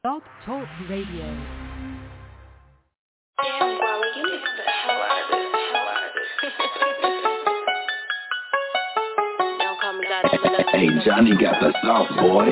Blog Talk Radio. Damn, Wally, you missed the hell out of this. Don't call me God. Hey, Johnny got the sauce, boy.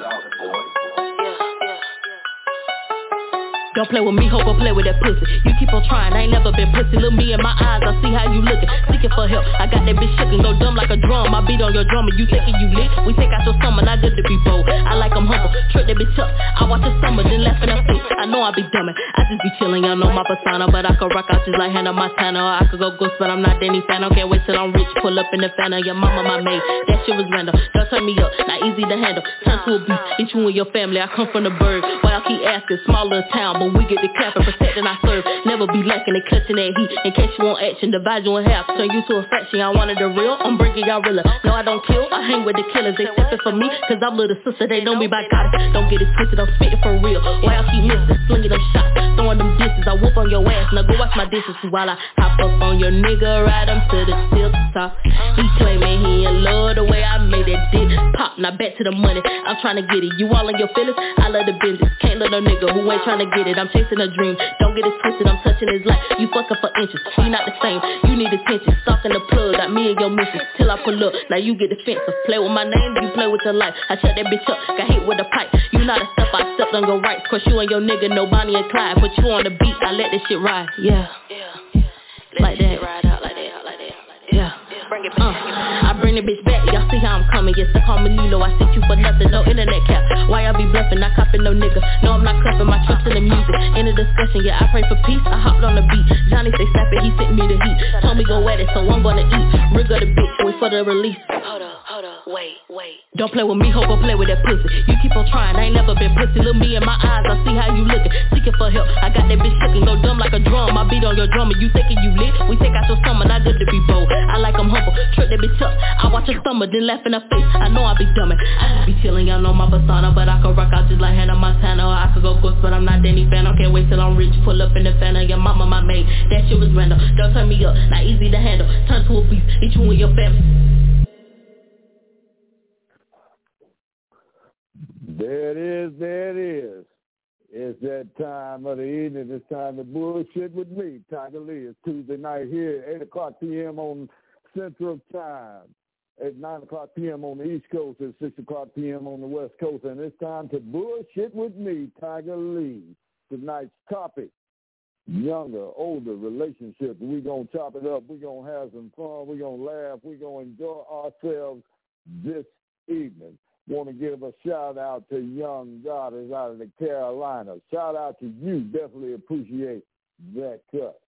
Don't play with me, hope I play with that pussy. You keep on trying, I ain't never been pussy. Look me in my eyes, I see how you looking. Seeking for help, I got that bitch shaking. Go dumb like a drum, I beat on your drum and you thinking you lit. We take out your summer, not good to be bold. I like I'm humble, trick that bitch up. I watch her summer, then laugh in her face. I know I be dumbing, I just be chilling, y'all know my persona. But I could rock out just like Hannah Montana. Or I could go ghost, but I'm not Danny Phantom. Can't wait till I'm rich, pull up in the Phantom. Your mama my maid, that shit was random. Don't turn me up, not easy to handle. Turn to a beast, eat you and your family. I come from the bird, why y'all keep asking? Small little town, but we get the clapping. Protecting I serve, never be lacking, they clutching that heat. In case you want action, divide you in half, turn you to a fraction. Y'all wanted the real, I'm breaking y'all realer. No, I don't kill, I hang with the killers. They stepping for me, cause I'm little sister, they know me by God. Don't get it twisted, I'm spitting for real. Why y'all keep missing, slinging them shots, throwing them disses. I whoop on your ass, now go wash my dishes while I hop up on your nigga, ride him to the tip top. He claiming he in love the way I made that dick pop. Now back to the money, I'm trying to get it. You all in your feelings, I love the business. Can't let no nigga who ain't trying to get it. I'm chasing a dream. Don't get it twisted, I'm touching his life. You fucking for inches, we not the same. You need attention, stalking the plug, got me and your missus. Till I pull up, now you get defensive. Play with my name, you play with your life. I shut that bitch up, got hit with a pipe. You not a step, I stepped on your rights. Cause you and your nigga, no Bonnie and Clyde. Put you on the beat, I let this shit ride. Yeah, like that. Yeah. I bring the bitch back, y'all see how I'm coming. Yes, they call me Lilo, I sent you for nothing. No internet cap, why y'all be bluffing? Not copping no nigga, no I'm not clapping. My trust in the music, in the discussion. Yeah, I pray for peace, I hopped on the beat. Johnny say snap it, he sent me the heat. Told me go at it, so I'm gonna eat. Rig of the bitch, wait for the release. Hold up, wait. Don't play with me, hope I play with that pussy. You keep on trying, I ain't never been pussy. Look me in my eyes, I see how you looking. Seeking for help, I got that bitch shaking. Go dumb like a drum, I beat on your drum and you thinking you lit. We take out your summer, not good to be bold. I like I'm humble, trick that bitch up. I watch her stomach, then laugh in her face. I know I be dumbing, I just be chilling, y'all know my persona. But I could rock out just like Hannah Montana. Or I could go ghost, but I'm not Danny Phantom. Can't wait till I'm rich, pull up in the Phantom. Your mama my maid, that shit was random. Don't turn me up, not easy to handle. Turn to a beast, eat you and your family. There it is. It's that time of the evening. It's time to bullshit with me, Tiger Lee. It's Tuesday night here, 8 o'clock p.m. on Central Time. At 9 o'clock p.m. on the East Coast. At 6 o'clock p.m. on the West Coast. And it's time to bullshit with me, Tiger Lee. Tonight's topic, younger, older relationships. We're going to chop it up. We're going to have some fun. We're going to laugh. We're going to enjoy ourselves this evening. Want to give a shout out to Young Goddess out of the Carolinas. Shout out to you. Definitely appreciate that cut.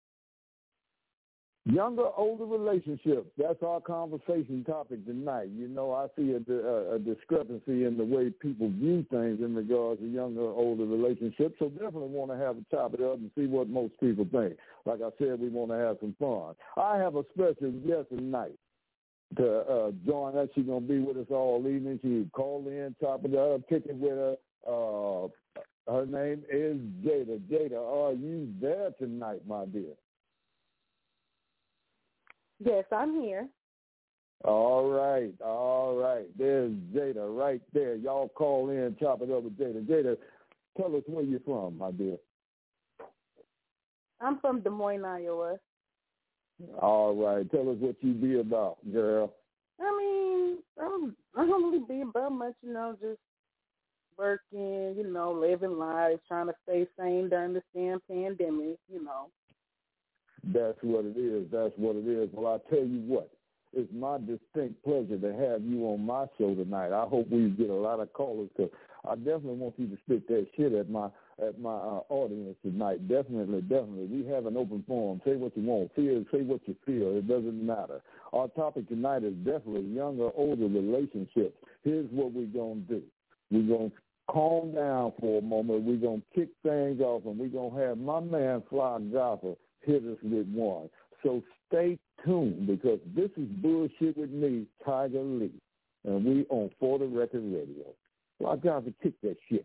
Younger, older relationships. That's our conversation topic tonight. You know, I see a discrepancy in the way people view things in regards to younger, older relationships. So definitely want to have a chop it up and see what most people think. Like I said, we want to have some fun. I have a special guest tonight to join us. She's going to be with us all evening. She call in, chop it up, kick it with her. Her name is Jada. Jada, are you there tonight, my dear? Yes, I'm here. All right. There's Jada right there. Y'all call in, chop it up with Jada. Jada, tell us where you're from, my dear. I'm from Des Moines, Iowa. All right. Tell us what you be about, girl. I mean, I don't really be about much, just working, living life, trying to stay sane during this damn pandemic, That's what it is. Well, I tell you what, it's my distinct pleasure to have you on my show tonight. I hope we get a lot of callers because I definitely want you to spit that shit at my audience tonight. Definitely. We have an open forum. Say what you want. Say what you feel. It doesn't matter. Our topic tonight is definitely younger, older relationships. Here's what we're going to do. We're going to calm down for a moment. We're going to kick things off, and we're going to have my man, Fly Gopher, hit us with one. So stay tuned because this is Bullshit with me, Tiger Lee, and we on For the Record Radio. Fly Gopher, kick that shit.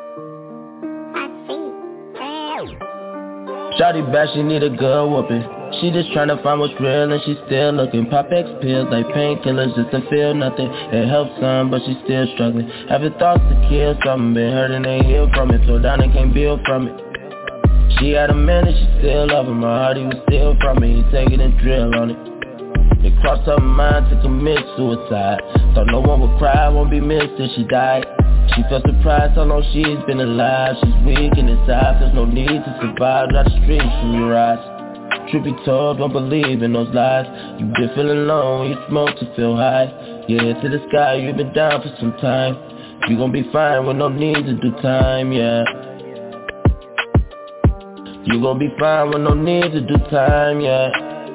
Shawty bad, she need a good whooping. She just tryna find what's real and she still looking. Pop X pills like painkillers just to feel nothing. It helps some, but she still struggling. Having thoughts to kill something, been hurt and ain't healed from it. Tore down and can't build from it. She had a man and she still love him. My heart he was still from me. He taking a drill on it. It crossed her mind to commit suicide. Thought no one would cry, won't be missed till she died. She felt surprised how long she's been alive. She's weak in inside, there's no need to survive. Dry the streets from your eyes. Truth be told, don't believe in those lies. You've been feeling low when you smoke to feel high. Yeah, to the sky, you've been down for some time. You gon' be fine with no need to do time, yeah. You gon' be fine with no need to do time, yeah.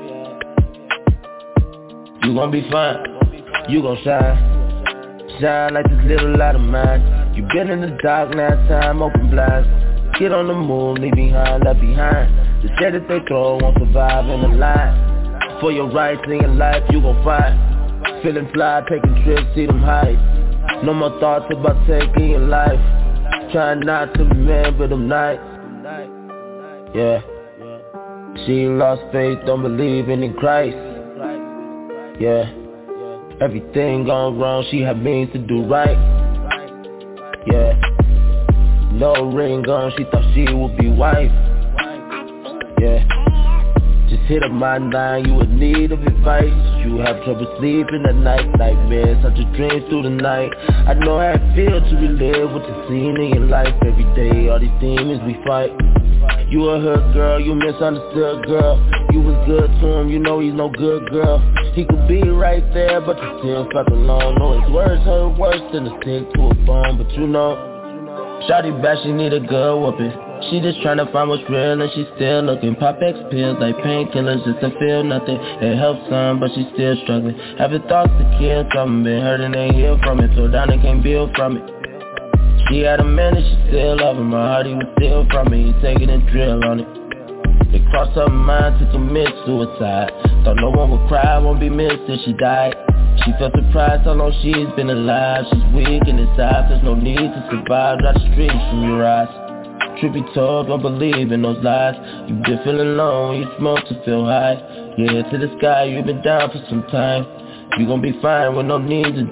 You gon' be fine, you gon' shine. Shine like this little light of mine. You been in the dark, now it's time, open blinds. Get on the move, leave behind, left behind. The shit that they throw won't survive in the line. For your rights in your life, you gon' fight. Feeling fly, taking trips, see them heights. No more thoughts about taking your life. Trying not to remember them nights. Yeah. She lost faith, don't believe in Christ. Yeah. Everything gone wrong, she had means to do right. Yeah. No ring on, she thought she would be wife. Yeah. Just hit up my line, you in need of advice. You have trouble sleeping at night, nightmares, such a dream through the night. I know how it feels to relive what you've seen in your life every day. All these demons we fight. You a hood girl, you misunderstood girl. You was good to him, you know he's no good girl. He could be right there, but you still fuck alone. Know his words hurt worse than a stick to a bone, but you know, shawty back, she need a good whooping. She just tryna find what's real and she still looking. Pop X pills like painkillers just to feel nothing. It helps some, but she still struggling. Having thoughts to kill something, been hurt and ain't healed from it. Tore down and can't build from it. She had a man and she still love him. My heart he was still from me. He taking a drill on it. It crossed her mind to commit suicide. Thought no one would cry, won't be missed till she died. She felt surprised how long she's been alive. She's weak in inside, there's no need to survive. Dry the streets from your eyes. Truth be told, don't believe in those lies. You've been feeling low when you smoke to feel high. Yeah, to the sky, you've been down for some time. You gon' be fine with no need to.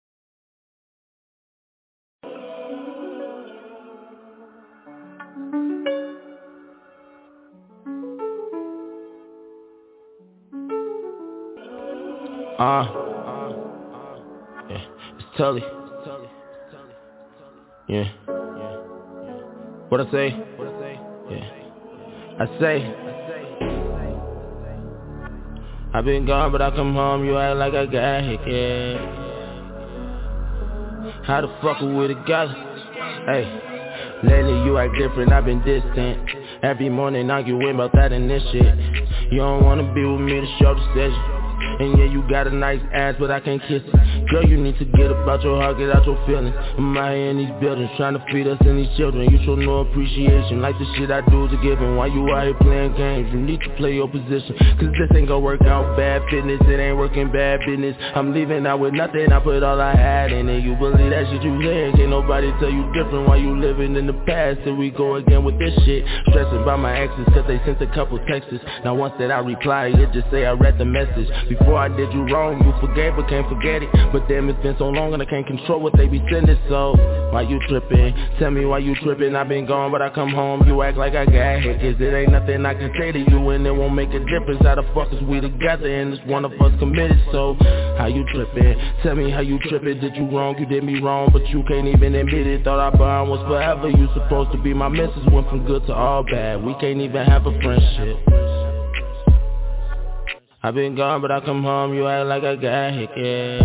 Yeah, it's Tully. Yeah. What I say? Yeah. I say, I've been gone, but I come home, you act like I got hit, yeah. How the fuck are we together? Hey, lately you act different, I've been distant. Every morning arguing about that and this shit. You don't wanna be with me to show decision. And yeah, you got a nice ass, but I can't kiss it. Girl, you need to get about your heart, get out your feelings. I'm out here in these buildings, trying to feed us and these children. You show no appreciation, like the shit I do to give them. Why you out here playing games? You need to play your position. Cause this ain't gonna work out, bad fitness, it ain't working, bad business. I'm leaving out with nothing, I put all I had in it. You believe that shit you hear? Can't nobody tell you different while you living in the past. Here we go again with this shit. Stressing by my exes, cause they sent a couple texts. Now once that I reply, it just say I read the message. Before I did you wrong, you forgave but can't forget it. But damn, it's been so long and I can't control what they be sending. So, why you tripping? Tell me why you tripping. I've been gone but I come home, you act like I got hit. Cause it ain't nothing I can say to you and it won't make a difference. How the fuck is we together and it's one of us committed? So, how you tripping? Tell me how you tripping. Did you wrong? You did me wrong but you can't even admit it. Thought our bond was forever. You supposed to be my missus. Went from good to all bad. We can't even have a friendship. I've been gone, but I come home, you act like I got hit, yeah.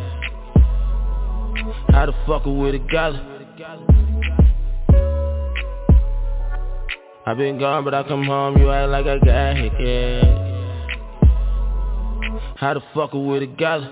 How the fuck are we together? I've been gone, but I come home, you act like I got hit, yeah. How the fuck are we together?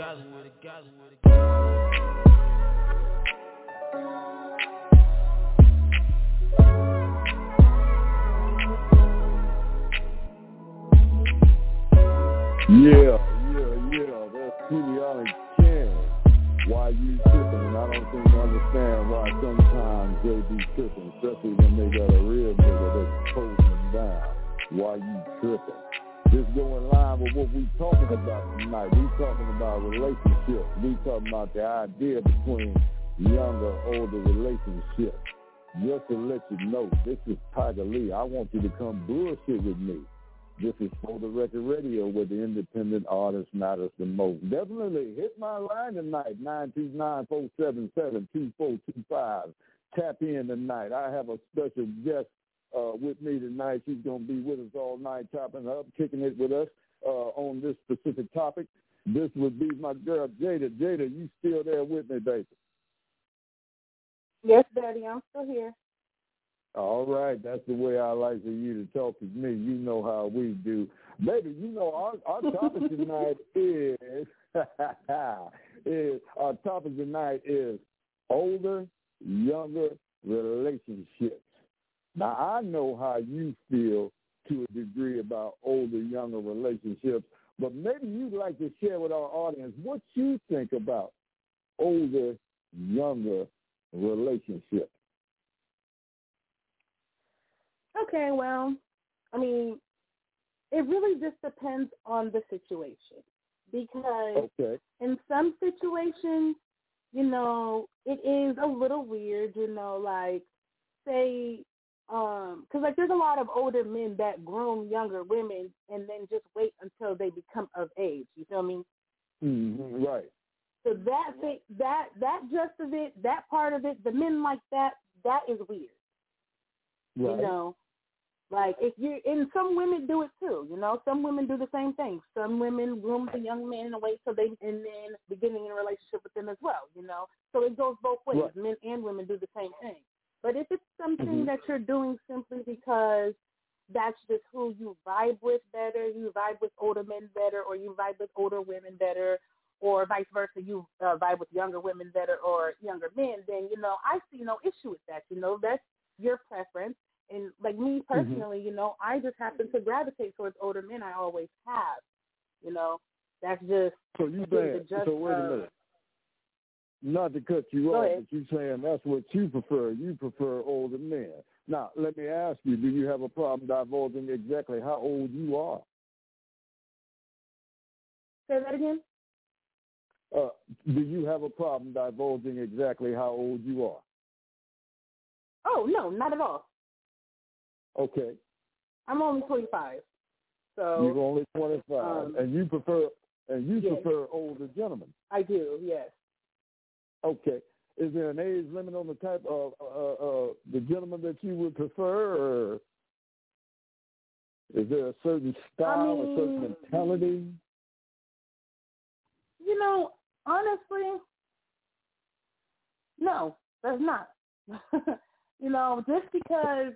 Yeah, that's T.D.R. and Ken. Why you tripping? And I don't think you understand why sometimes they be tripping, especially when they got a real nigga that's holding them down. Why you tripping? This go in line with what we talking about tonight. We talking about relationships. We talking about the idea between younger, older relationships. Just to let you know, this is Tiger Lee. I want you to come bullshit with me. This is For the Record Radio, where the independent artist matters the most. Definitely hit my line tonight, 929-477-2425. Tap in tonight. I have a special guest with me tonight. She's going to be with us all night, chopping up, kicking it with us on this specific topic. This would be my girl, Jada. Jada, you still there with me, baby? Yes, Daddy, I'm still here. All right, that's the way I like for you to talk to me. You know how we do. Baby, you know our topic tonight is our topic tonight is older, younger relationships. Now, I know how you feel to a degree about older, younger relationships, but maybe you'd like to share with our audience what you think about older, younger relationships. Okay, well, I mean, it really just depends on the situation because in some situations, you know, it is a little weird, you know, like, say, because, like, there's a lot of older men that groom younger women and then just wait until they become of age, you feel me? Mm-hmm, right. So that just of it, that part of it, the men like that is weird. Right. You know, like and some women do it too. You know, some women do the same thing. Some women groom the young men and wait till and then beginning in a relationship with them as well. You know, so it goes both ways. Right. Men and women do the same thing. But if it's something that you're doing simply because that's just who you vibe with better, you vibe with older men better, or you vibe with older women better, or vice versa, you vibe with younger women better or younger men, then, you know, I see no issue with that. You know, that's your preference. And like me personally, you know, I just happen to gravitate towards older men. I always have. You know, that's just so you saying. So wait a minute. Not to cut you off, but you're saying that's what you prefer. You prefer older men. Now, let me ask you: do you have a problem divulging exactly how old you are? Say that again. Do you have a problem divulging exactly how old you are? Oh no, not at all. Okay. I'm only 25. So you're only 25, and you prefer prefer older gentlemen. I do, yes. Okay. Is there an age limit on the type of the gentleman that you would prefer, or is there a certain style, a certain mentality? You know, honestly, no, there's not. You know, just because,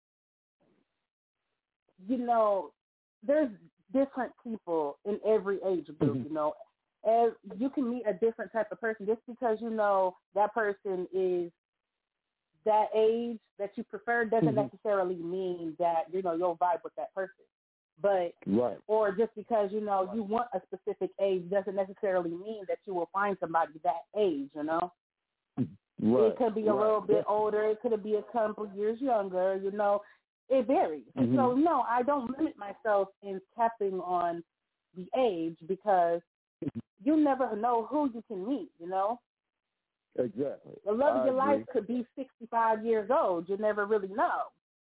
you know, there's different people in every age group, you know. As you can meet a different type of person just because, you know, that person is that age that you prefer doesn't necessarily mean that, you know, you'll vibe with that person. But, or just because, you know, you want a specific age doesn't necessarily mean that you will find somebody that age, you know. Right. It could be a little bit older. It could be a couple of years younger, you know. It varies. So, no, I don't limit myself in tapping on the age because you never know who you can meet, you know? Exactly. The love of your life could be 65 years old. You never really know.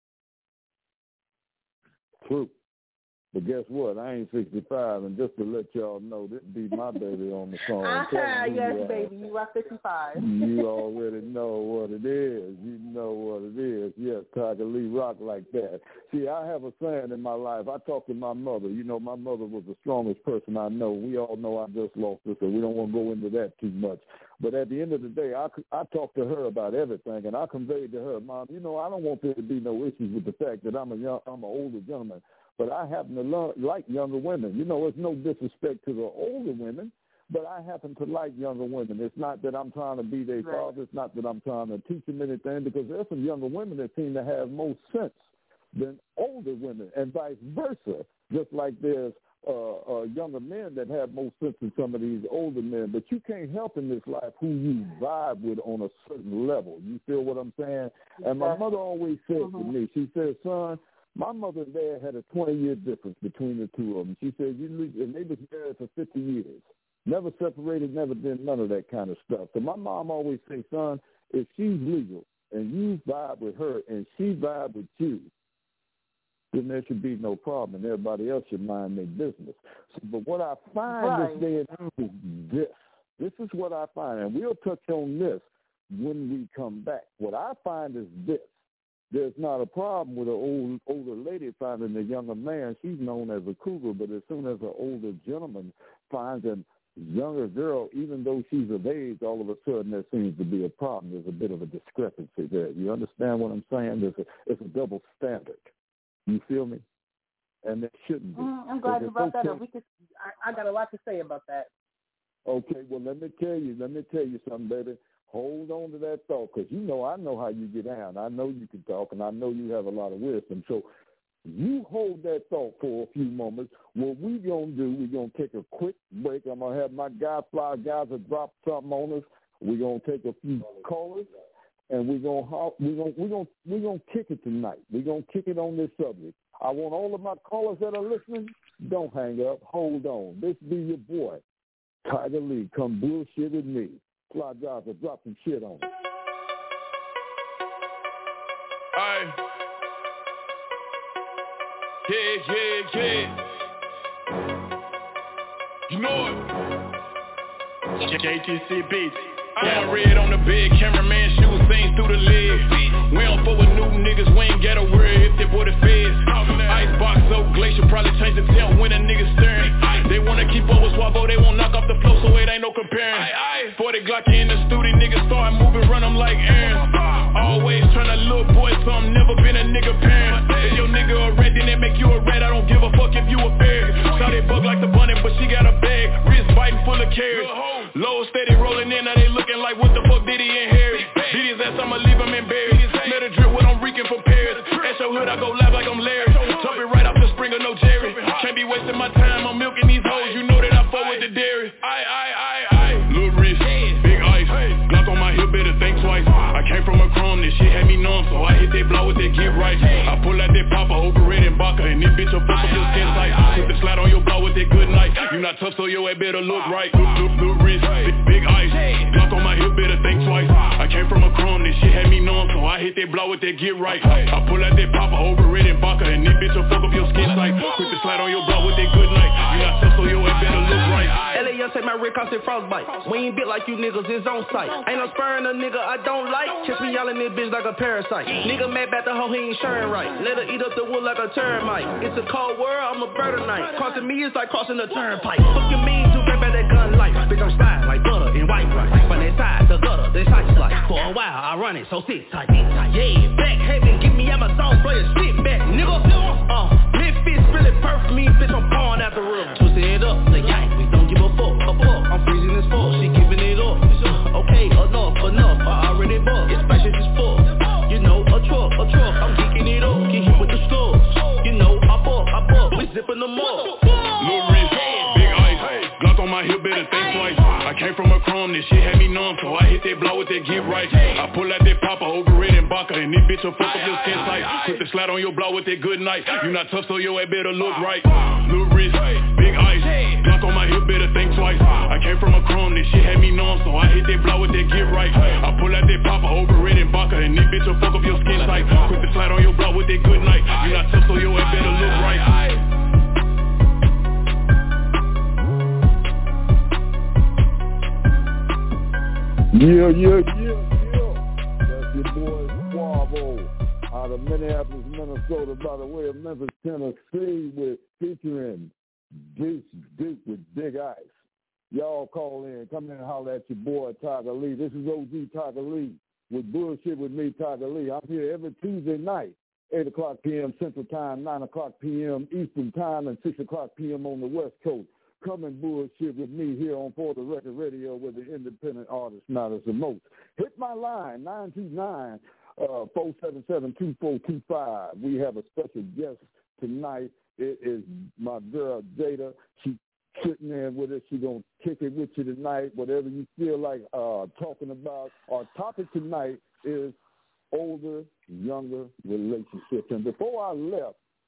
True. But guess what? I ain't 65, and just to let y'all know, this be my baby on the phone. Yes, baby, you are 55. You already know what it is. You know what it is. Yes, Tiger Lee rock like that. See, I have a saying in my life. I talk to my mother. You know, my mother was the strongest person I know. We all know I just lost her, so we don't want to go into that too much. But at the end of the day, I talk to her about everything, and I conveyed to her, Mom, you know, I don't want there to be no issues with the fact that I'm an older gentleman. But I happen to like younger women. You know, it's no disrespect to the older women, but I happen to like younger women. It's not that I'm trying to be their father. It's not that I'm trying to teach them anything, because there's some younger women that seem to have more sense than older women, and vice versa. Just like there's younger men that have more sense than some of these older men. But you can't help in this life who you vibe with on a certain level. You feel what I'm saying? And my mother always said to me, she said, son, My mother and dad had a 20-year difference between the two of them. She said, and they was married for 50 years. Never separated, never did none of that kind of stuff. So my mom always say, son, if she's legal and you vibe with her and she vibe with you, then there should be no problem, and everybody else should mind their business. So, but what I find this day and age is this. This is what I find, and we'll touch on this when we come back. What I find is this. There's not a problem with an older lady finding a younger man. She's known as a cougar, but as soon as an older gentleman finds a younger girl, even though she's of age, all of a sudden there seems to be a problem. There's a bit of a discrepancy there. You understand what I'm saying? It's a double standard. You feel me? And it shouldn't be. I'm glad you brought that up. I got a lot to say about that. Okay, well, let me tell you something, baby. Hold on to that thought, because I know how you get down. I know you can talk, and I know you have a lot of wisdom. So you hold that thought for a few moments. What we're going to do, we're going to take a quick break. I'm going to have my guys will drop something on us. We're going to take a few callers, and we're going to kick it tonight. We're going to kick it on this subject. I want all of my callers that are listening, don't hang up. Hold on. This be your boy, Tiger Lee. Come bullshit with me. Fly guys will drop some shit on it. Aye. Yeah. You know it. JTC Beats. Down red on the bed, cameraman shoes seen through the lid. We don't fuck with new niggas, we ain't got a worry if they boy the feds. Icebox so glacier, probably change the temp when a nigga staring. They wanna keep up with Swavo, they won't knock off the floor, so it ain't no comparing. 40 Glock in the studio, niggas start moving, run them like Aaron. Always tryna little boy something, never been a nigga parent. If your nigga a rat, then they make you a rat, I don't give a fuck if you a fair. Saw they bug like the bunny, but she got a bag, wrist biting full of carrots. Low steady rolling in, now they looking like what the fuck did he inherit? Did his ass, I'ma leave him embarrassed. Let her drip what I'm reeking for Paris. At your hood, I go laugh like I'm Larry. Jumping right off the Springer, no Jerry. Can't be wasting my time, I'm milking these hoes. You know that I fuck with the dairy. Lil' wrist, big ice. Glock on my hip, better think twice. I came from a chrome, this shit had me numb, so I hit that block with that get right. I pull out that popper, over red and Baca, and this bitch will fuck up your skin tight. Put the slide on your block with that good night. You not tough, so your ass better look right. Lil' wrist, big ice. Glock on my hip, better think twice. I came from a chrome, this shit had me numb, so I hit that block with that get right. I pull out that popper, over red and Baca, and this bitch will fuck up your skin tight. Quick to slide on your block with that good night. You not tough, so your ass better look right. LA take my red costed frostbite. We ain't built like you niggas, it's on sight. Ain't no spurring a nigga I don't like. Catch me yelling this bitch like a parasite. Nigga mad about the hoe, he ain't sharing right. Let her eat up the wood like a termite. It's a cold world, I'm a bird tonight. Crossing me is like crossing a turnpike. Fuck you mean to grab at that gun light. Bitch, I'm sliding like butter and white rice. From that side to gutter, they slice like. For a while I run it, so sit tight. Yeah, back heavy, give me Amazon for your shit back, nigga. Memphis really perfect me, bitch, I'm pouring out the room. Twisting it up, say yank, we don't give a fuck. I'm freezing this full, she giving it up. Okay, enough, I already bought. It's spacious as fuck. You know, a truck, I'm geeking it up. Get hit with the skull. You know, I bought, we zipping them up. Lil' wrist, big ice. Glock on my hip, better think twice. I came from a chrome, this shit had me numb, so I hit that block with that get right. I pull out that popper, over red and Baca, and this bitch will fuck up your skin tight. Quick to slide on your block with that good night. You not tough, so your ass better look right. Lil' wrist, big ice. Glock on my hip, better think twice. I came from a chrome, this shit had me numb, so I hit that block with that get right. I pull out that popper, over red and Baca, and this bitch will fuck up your skin tight. Quick to slide on your block with that good night. You not tough, so your ass better look right. Yeah. That's your boy Swavo out of Minneapolis, Minnesota, by the way of Memphis, Tennessee, featuring Duke with Big Ice. Y'all call in, come in and holler at your boy Tiger Lee. This is OG Tiger Lee with Bullshit with me, Tiger Lee. I'm here every Tuesday night, 8 o'clock p.m. Central Time, 9 o'clock p.m. Eastern Time, and 6 o'clock p.m. on the West Coast. Come and bullshit with me here on For the Record Radio, where the independent artist matters the most. Hit my line, 929-477-2425. We have a special guest tonight. It is my girl, Jada. She's sitting there with us. She's going to kick it with you tonight, whatever you feel like talking about. Our topic tonight is older, younger relationships. And before I left,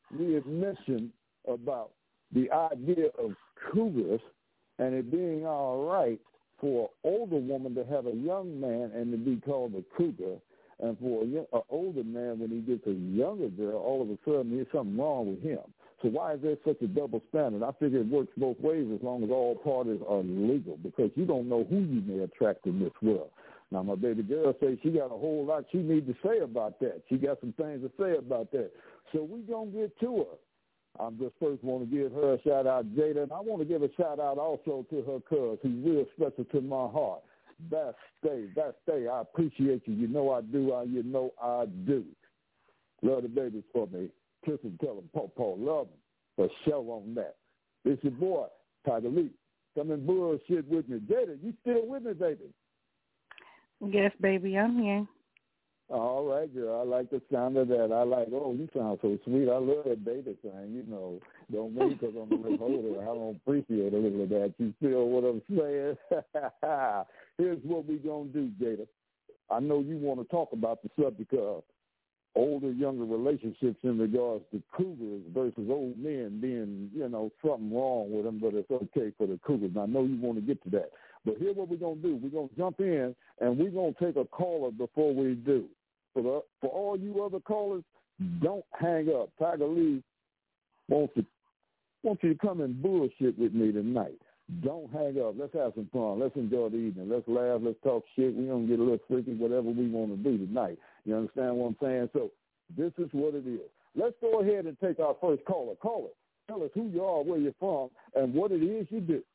we had mentioned about the idea of cougars and it being all right for an older woman to have a young man and to be called a cougar, and for an older man, when he gets a younger girl, all of a sudden there's something wrong with him. So why is there such a double standard? I figure it works both ways as long as all parties are legal, because you don't know who you may attract in this world. Now, my baby girl says she got a whole lot she needs to say about that. She got some things to say about that. So we're going to get to her. I just first want to give her a shout-out, Jada, and I want to give a shout-out also to her cuz, who's real special to my heart. Best day, I appreciate you. You know I do. You know I do. Love the babies for me. Kiss and tell them, Paw, love them. For sure on that. It's your boy, Tiger Lee. Come and bullshit with me. Jada, you still with me, baby? Yes, baby, I'm here. All right, girl. I like the sound of that. I like, oh, you sound so sweet. I love that baby thing. You know, don't mean because I'm a little older. I don't appreciate a little of that. You feel what I'm saying? Here's what we're going to do, Jada. I know you want to talk about the subject of older-younger relationships in regards to cougars versus old men being, you know, something wrong with them, but it's okay for the cougars. And I know you want to get to that. But here's what we're going to do. We're going to jump in, and we're going to take a caller before we do. For all you other callers, don't hang up. Tiger Lee wants you to come and bullshit with me tonight. Don't hang up. Let's have some fun. Let's enjoy the evening. Let's laugh. Let's talk shit. We're going to get a little freaky, whatever we want to do tonight. You understand what I'm saying? So this is what it is. Let's go ahead and take our first caller. Caller, tell us who you are, where you're from, and what it is you do.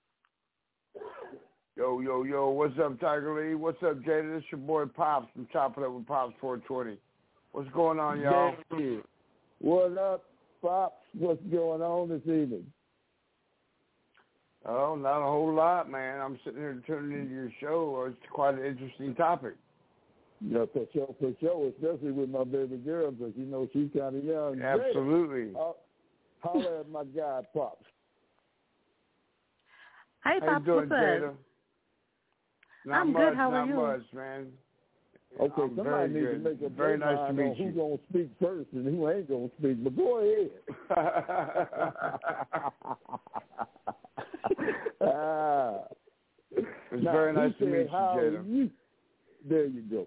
Yo, what's up, Tiger Lee? What's up, Jada? This your boy Pops from Chopping Up with Pops 420. What's going on, y'all? Yeah. What up, Pops? What's going on this evening? Oh, not a whole lot, man. I'm sitting here tuning into your show. It's quite an interesting topic. Yeah, for sure, especially with my baby girl, because, you know, she's kind of young. Absolutely. Holler at my guy, Pops. Hey, Pops, how you doing, what's Jada? up? I'm good. How are you? Not much, man. Okay, I'm somebody needs to make a very nice to meet you. Who's going to speak first and who ain't going to speak, but go ahead. It's very nice to meet you, Jada. There you go.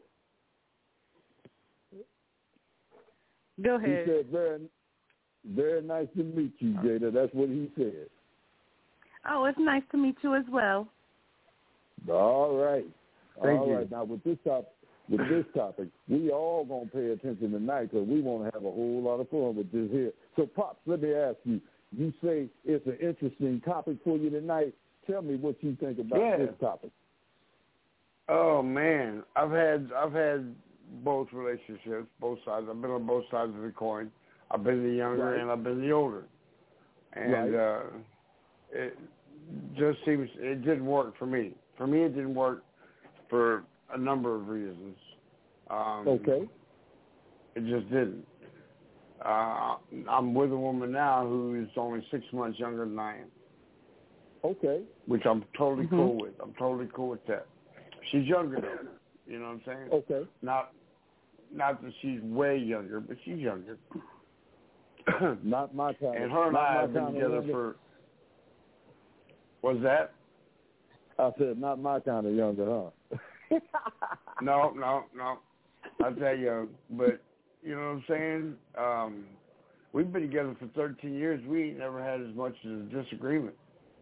Go ahead. He said, very, very nice to meet you, Jada. That's what he said. Oh, it's nice to meet you as well. All right. Thank you. Now, with this topic, we all going to pay attention tonight because we want to have a whole lot of fun with this here. So, Pops, let me ask you. You say it's an interesting topic for you tonight. Tell me what you think about this topic. Oh, man. I've had both relationships, both sides. I've been on both sides of the coin. I've been the younger and I've been the older. And it just seems it didn't work for me. For me, it didn't work for a number of reasons. Okay. It just didn't. I'm with a woman now who is only 6 months younger than I am. Okay. Which I'm totally cool with. I'm totally cool with that. She's younger though. You know what I'm saying? Okay. Not that she's way younger, but she's younger. Not my kind. And her and I have been together for. What's that? I said, not my kind of younger, huh? No. I'll tell you, but you know what I'm saying? We've been together for 13 years. We ain't never had as much as a disagreement.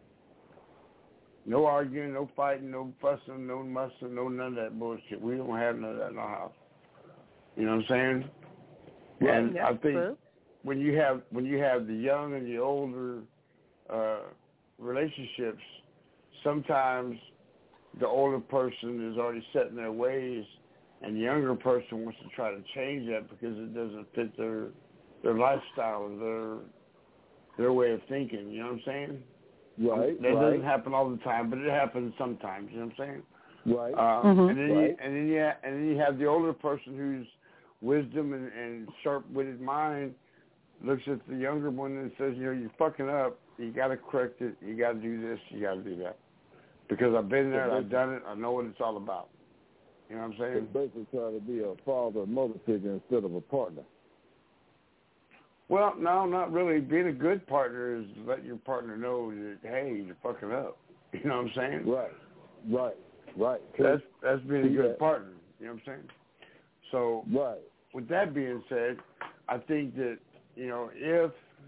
No arguing, no fighting, no fussing, no mussing, no none of that bullshit. We don't have none of that in our house. You know what I'm saying? Right. And I think when you have the young and the older relationships, sometimes the older person is already set in their ways, and the younger person wants to try to change that because it doesn't fit their lifestyle or their way of thinking. You know what I'm saying? Right. That doesn't happen all the time, but it happens sometimes. You know what I'm saying? Right. And then you have the older person whose wisdom and sharp-witted mind looks at the younger one and says, you know, you're fucking up. You got to correct it. You got to do this. You got to do that. Because I've been there, I've done it. I know what it's all about. You know what I'm saying? It's basically trying to be a father or mother figure instead of a partner. Well, no, not really. Being a good partner is let your partner know that, hey, you're fucking up. You know what I'm saying? Right. That's being a good partner. You know what I'm saying? So, right. With that being said, I think that, if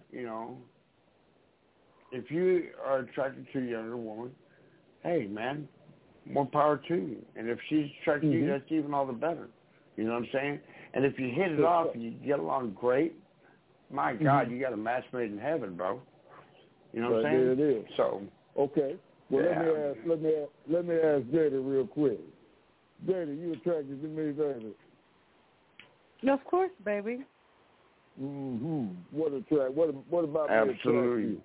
you are attracted to a younger woman, hey, man, more power to you. And if she's attracted to you, that's even all the better. You know what I'm saying? And if you hit it off and you get along great, my God, you got a match made in heaven, bro. You know what I'm saying? There it is. So, okay. Well, yeah. let me ask Jada real quick. Jada, you attracted to me, baby? Of course, baby. What about absolutely. Me?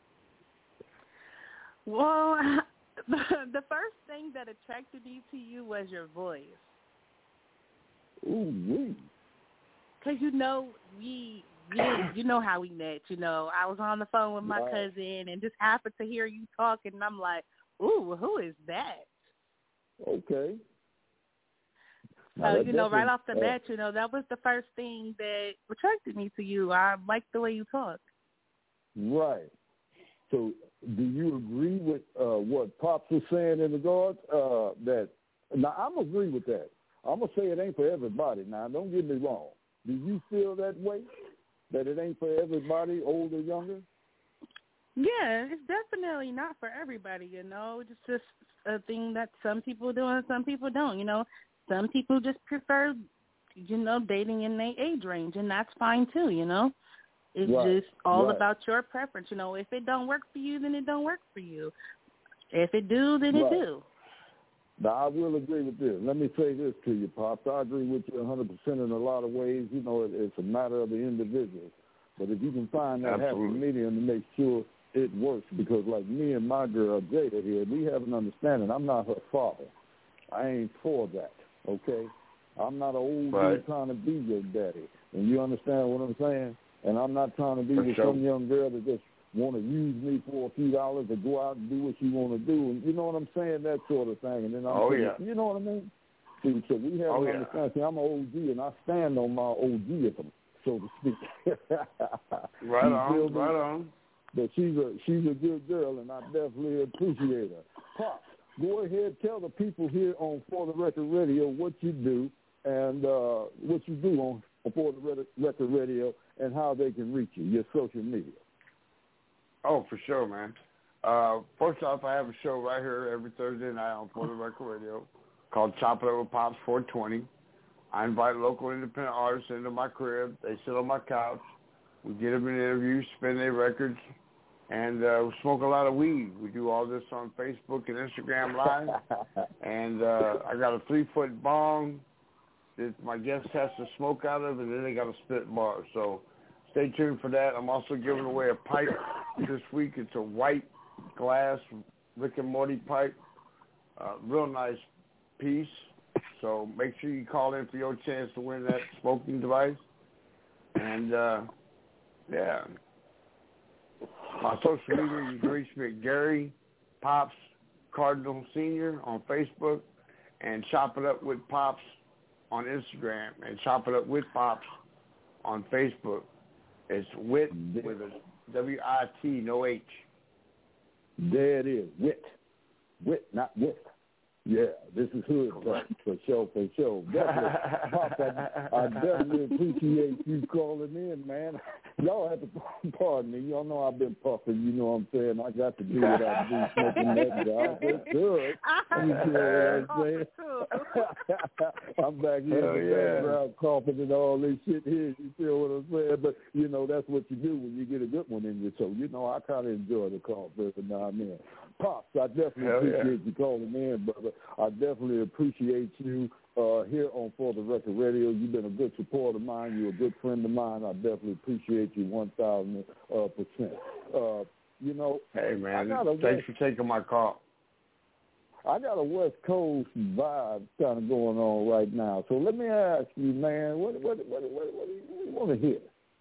Well, the first thing that attracted me to you was your voice. Ooh, because you know how we met. I was on the phone with my cousin and just happened to hear you talking, and I'm like, ooh, who is that? Okay. So, right off the bat, that was the first thing that attracted me to you. I liked the way you talk. Right. So do you agree with what Pops was saying in regards that – now, I'm agree with that. I'm going to say it ain't for everybody. Now, don't get me wrong. Do you feel that way, that it ain't for everybody, old or younger? Yeah, it's definitely not for everybody, It's just a thing that some people do and some people don't, Some people just prefer, dating in their age range, and that's fine too, It's just all about your preference. If it don't work for you, then it don't work for you. If it do, then it do. Now, I will agree with this. Let me say this to you, Pops. I agree with you 100% in a lot of ways. It's a matter of the individual. But if you can find that happy medium to make sure it works, because like me and my girl, Jada here, we have an understanding. I'm not her father. I ain't for that, okay? I'm not an old dude trying to be your daddy. And you understand what I'm saying? And I'm not trying to be with some young girl that just want to use me for a few dollars to go out and do what she want to do. And you know what I'm saying? That sort of thing. And then you know what I mean? See, so we have an understanding. See, I'm an OG, and I stand on my OG-ism, so to speak. Right on. But she's a good girl, and I definitely appreciate her. Pop, go ahead, tell the people here on For the Record Radio what you do and what you do on For the Record Radio and how they can reach you, your social media. Oh, for sure, man. First off, I have a show right here every Thursday night on For the Record Radio called Chop It Up with Pops 420. I invite local independent artists into my crib. They sit on my couch. We get them in interviews, spin their records, and we smoke a lot of weed. We do all this on Facebook and Instagram Live. And I got a 3-foot bong that my guest has to smoke out of, and then they got a spit bar. So stay tuned for that. I'm also giving away a pipe this week. It's a white glass Rick and Morty pipe. Real nice piece. So make sure you call in for your chance to win that smoking device. And, yeah. My social media, you can reach me at Gary Pops Cardinal Sr. on Facebook and Chop It Up with Pops on Instagram and Chop It Up with Pops on Facebook. It's WIT with a W-I-T, no H. There it is, WIT. WIT, not WIT. Yeah, this is hood stuff, for sure. Definitely. Pops, I definitely appreciate you calling in, man. Y'all have to pardon me. Y'all know I've been puffing, you know what I'm saying? I got to do what I do, smoking that job. It's good. You know what I'm saying? I'm back here in the background coughing and all this shit here. You feel what I'm saying? But, that's what you do when you get a good one in you. So, I kind of enjoy the cough every now and then. Pops, I definitely appreciate you calling in, brother. I definitely appreciate you here on For the Record Radio. You've been a good supporter of mine. You're a good friend of mine. I definitely appreciate you 1,000%. Hey, man, thanks for taking my call. I got a West Coast vibe kind of going on right now. So let me ask you, man, what do you want to hear?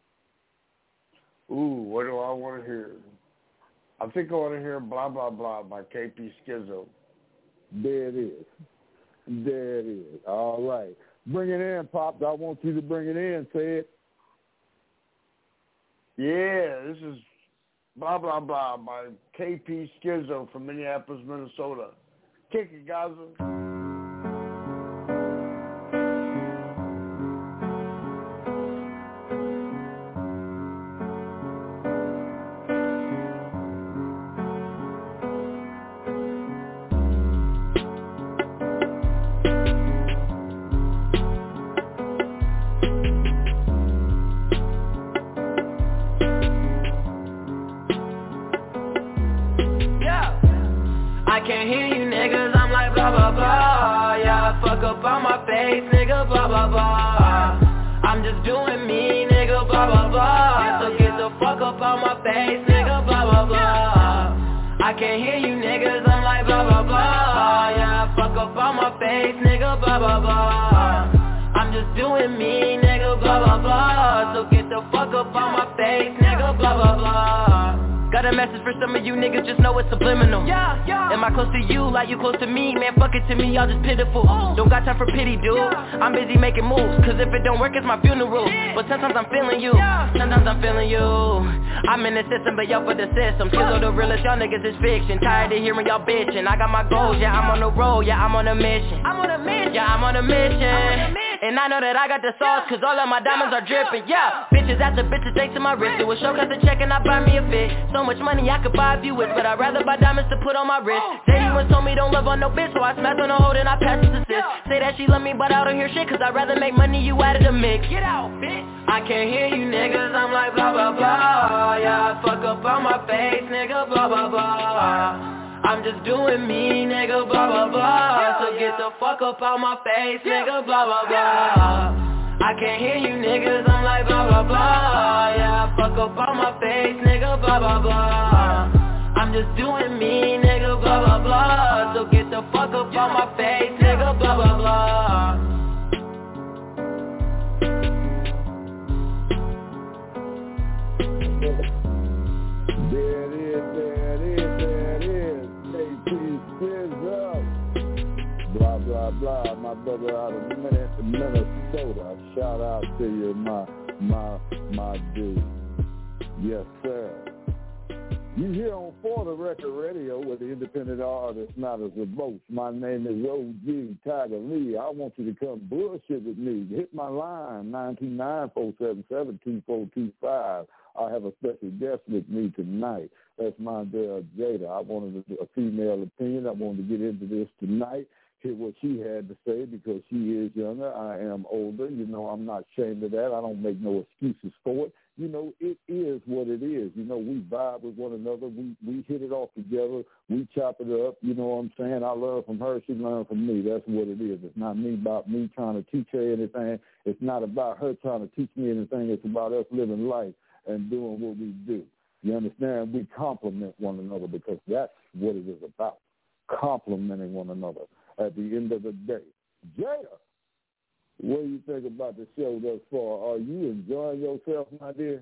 Ooh, what do I want to hear? I think I want to hear Blah, Blah, Blah by KP Skizzo. There it is. All right. Bring it in, Pops. I want you to bring it in. Say it. Yeah, this is Blah Blah Blah by KP Schizo from Minneapolis, Minnesota. Kick it, Gaza. I can't hear you niggas, I'm like blah blah blah. Yeah, I fuck up on my face, nigga, blah blah blah. I'm just doing me, nigga, blah blah blah. So get the fuck up on my face, nigga, blah blah blah. I can't hear you niggas, I'm like blah blah blah. Yeah, I fuck up on my face, nigga, blah blah blah. I'm just doing me, nigga, blah blah blah. So get the fuck up on my face, nigga, blah blah blah. Got a message for some of you niggas, just know it's subliminal. Yeah. Am I close to you like you close to me? Man, fuck it to me, y'all just pitiful. Don't got time for pity, dude. I'm busy making moves, cause if it don't work, it's my funeral. But sometimes I'm feeling you, sometimes I'm feeling you. I'm in the system, but y'all for the system. Still the realest, y'all niggas is fiction. Tired of hearing y'all bitching. I got my goals, yeah, I'm on the road, yeah, I'm on a mission. Yeah, I'm on a mission. And I know that I got the sauce, cause all of my diamonds are dripping, yeah. Bitches after bitches take to my wrist. Do a show, cut the check and I buy me a fit. So much money I could buy a few with, but I'd rather buy diamonds to put on my wrist. Say you once told me don't love on no bitch, so I smacked on a hoe and I passed it to sis. Say that she love me, but I don't hear shit, cause I'd rather make money, you added a mix. Get out, bitch. I can't hear you niggas, I'm like blah blah blah. Yeah, I fuck up on my face, nigga, blah blah blah. I'm just doing me, nigga, blah blah blah. So get the fuck up on my face, nigga, blah blah blah. I can't hear you niggas, I'm like blah blah blah. Yeah, I fuck up on my face, nigga, blah blah blah. I'm just doing me, nigga, blah blah blah. So get the fuck up on my face, nigga, blah blah blah. There it is. KP Schizo. Blah, blah, blah. My brother out of Minnesota. Shout out to you, my dude. Yes, sir. You here on For the Record Radio with the independent artist, not as a boast. My name is OG Tiger Lee. I want you to come bullshit with me. Hit my line, 929-477-2425. I have a special guest with me tonight. That's my girl, Jada. I wanted a female opinion. I wanted to get into this tonight, hear what she had to say because she is younger. I am older. You know, I'm not ashamed of that. I don't make no excuses for it. You know, it is what it is. You know, we vibe with one another. We hit it off together. We chop it up. You know what I'm saying? I learn from her. She learned from me. That's what it is. It's not about me trying to teach her anything. It's not about her trying to teach me anything. It's about us living life and doing what we do. You understand? We complement one another because that's what it is about, complimenting one another at the end of the day. Jada, what do you think about the show thus far? Are you enjoying yourself, my dear?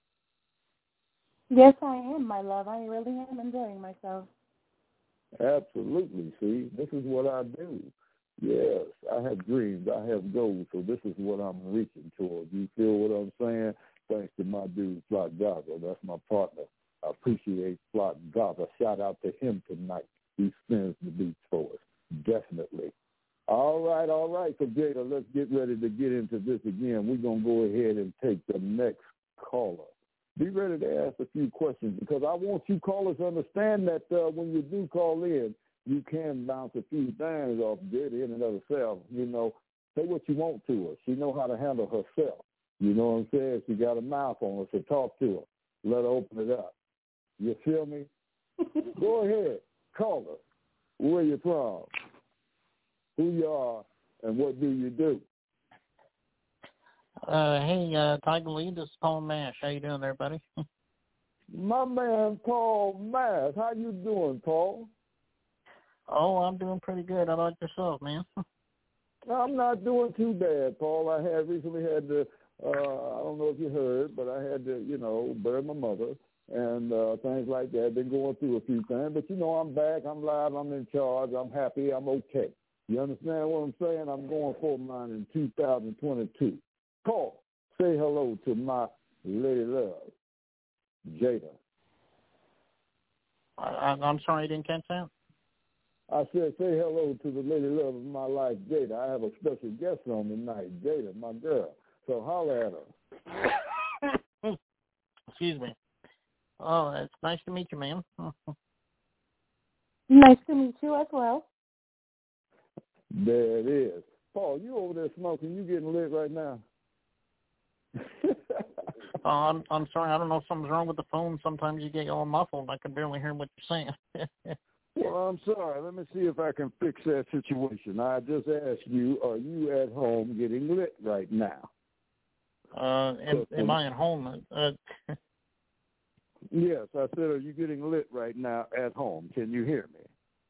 Yes, I am, my love. I really am enjoying myself. Absolutely. See, this is what I do. Yes, I have dreams. I have goals, so this is what I'm reaching towards. You feel what I'm saying? Thanks to my dude, Flock Gaza. That's my partner. I appreciate Flock Gaza. Shout out to him tonight. He spins the beats for us. Definitely. All right. So, Jada, let's get ready to get into this again. We're going to go ahead and take the next caller. Be ready to ask a few questions because I want you callers to understand that when you do call in, you can bounce a few things off Jada in and of herself. You know, say what you want to her. She know how to handle herself. You know what I'm saying? She got a mouth on her, so talk to her. Let her open it up. You feel me? Go ahead. Call her. Where you from? Who you are, and what do you do? Hey, Tiger Lee, this is Paul Mash. How you doing there, buddy? My man, Paul Mash. How you doing, Paul? Oh, I'm doing pretty good. How about yourself, man? I'm not doing too bad, Paul. I had recently had to, I don't know if you heard, but I had to, bury my mother and things like that. Been going through a few things, but, I'm back. I'm live. I'm in charge. I'm happy. I'm okay. You understand what I'm saying? I'm going for mine in 2022. Paul, say hello to my lady love. Jada. I'm sorry, I didn't catch that. I said, say hello to the lady love of my life, Jada. I have a special guest on tonight, Jada, my girl. So holler at her. Excuse me. Oh, it's nice to meet you, ma'am. Nice to meet you as well. There it is. Paul, you over there smoking? You getting lit right now? I'm sorry. I don't know if something's wrong with the phone. Sometimes you get all muffled. I can barely hear what you're saying. Well, I'm sorry. Let me see if I can fix that situation. I just asked you, are you at home getting lit right now? Am I at home? Yes, I said, are you getting lit right now at home? Can you hear me?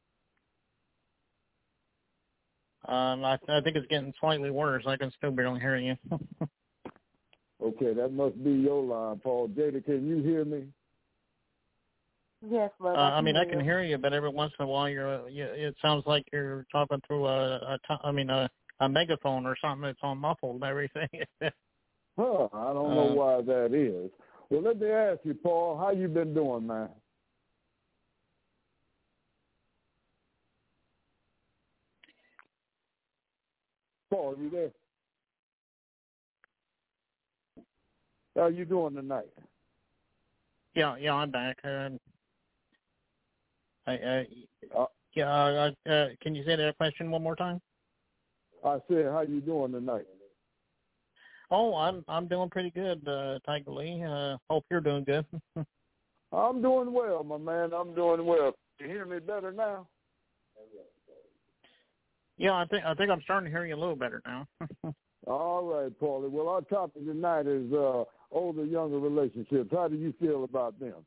I think it's getting slightly worse. I can still barely hear you. Okay, that must be your line, Paul. Jada, can you hear me? Yes, love. I can hear you, but every once in a while it sounds like you're talking through a megaphone or something that's all muffled and everything. I don't know why that is. Well, let me ask you, Paul, how you been doing, man? Paul, you there? How you doing tonight? Yeah, I'm back. Can you say that question one more time? I said, how you doing tonight? Oh, I'm doing pretty good, Tiger Lee. Hope you're doing good. I'm doing well, my man. I'm doing well. You hear me better now? Yeah, I think I'm starting to hear you a little better now. All right, Paulie. Well, our topic tonight is older-younger relationships. How do you feel about them?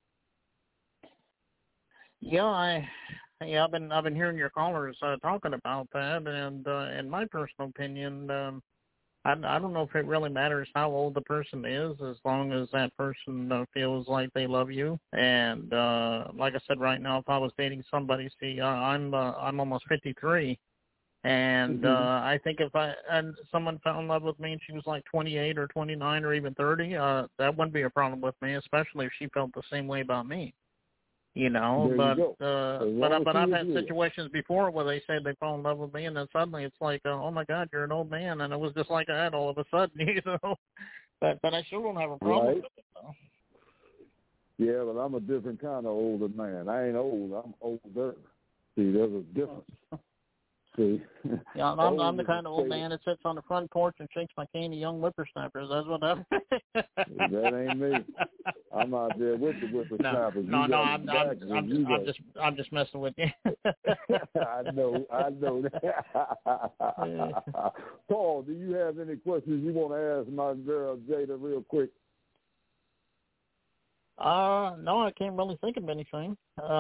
Yeah, I've been hearing your callers talking about that, and in my personal opinion, I don't know if it really matters how old the person is, as long as that person feels like they love you. And like I said, right now, if I was dating somebody, I'm almost 53. And I think if someone fell in love with me and she was like 28 or 29 or even 30, that wouldn't be a problem with me, especially if she felt the same way about me. You know, but I've had situations before where they say they fall in love with me, and then suddenly it's like, oh my God, you're an old man, and it was just like that all of a sudden, you know. But I still don't have a problem with it, though. Yeah, but I'm a different kind of older man. I ain't old, I'm older. See, there's a difference. See? Yeah, I'm the kind of old man that sits on the front porch and shakes my cane to young whippersnappers. That's what I'm. That ain't me. I'm out there with the whippersnappers. No, I'm just messing with you. I know that. Paul, do you have any questions you want to ask my girl Jada real quick? No, I can't really think of anything.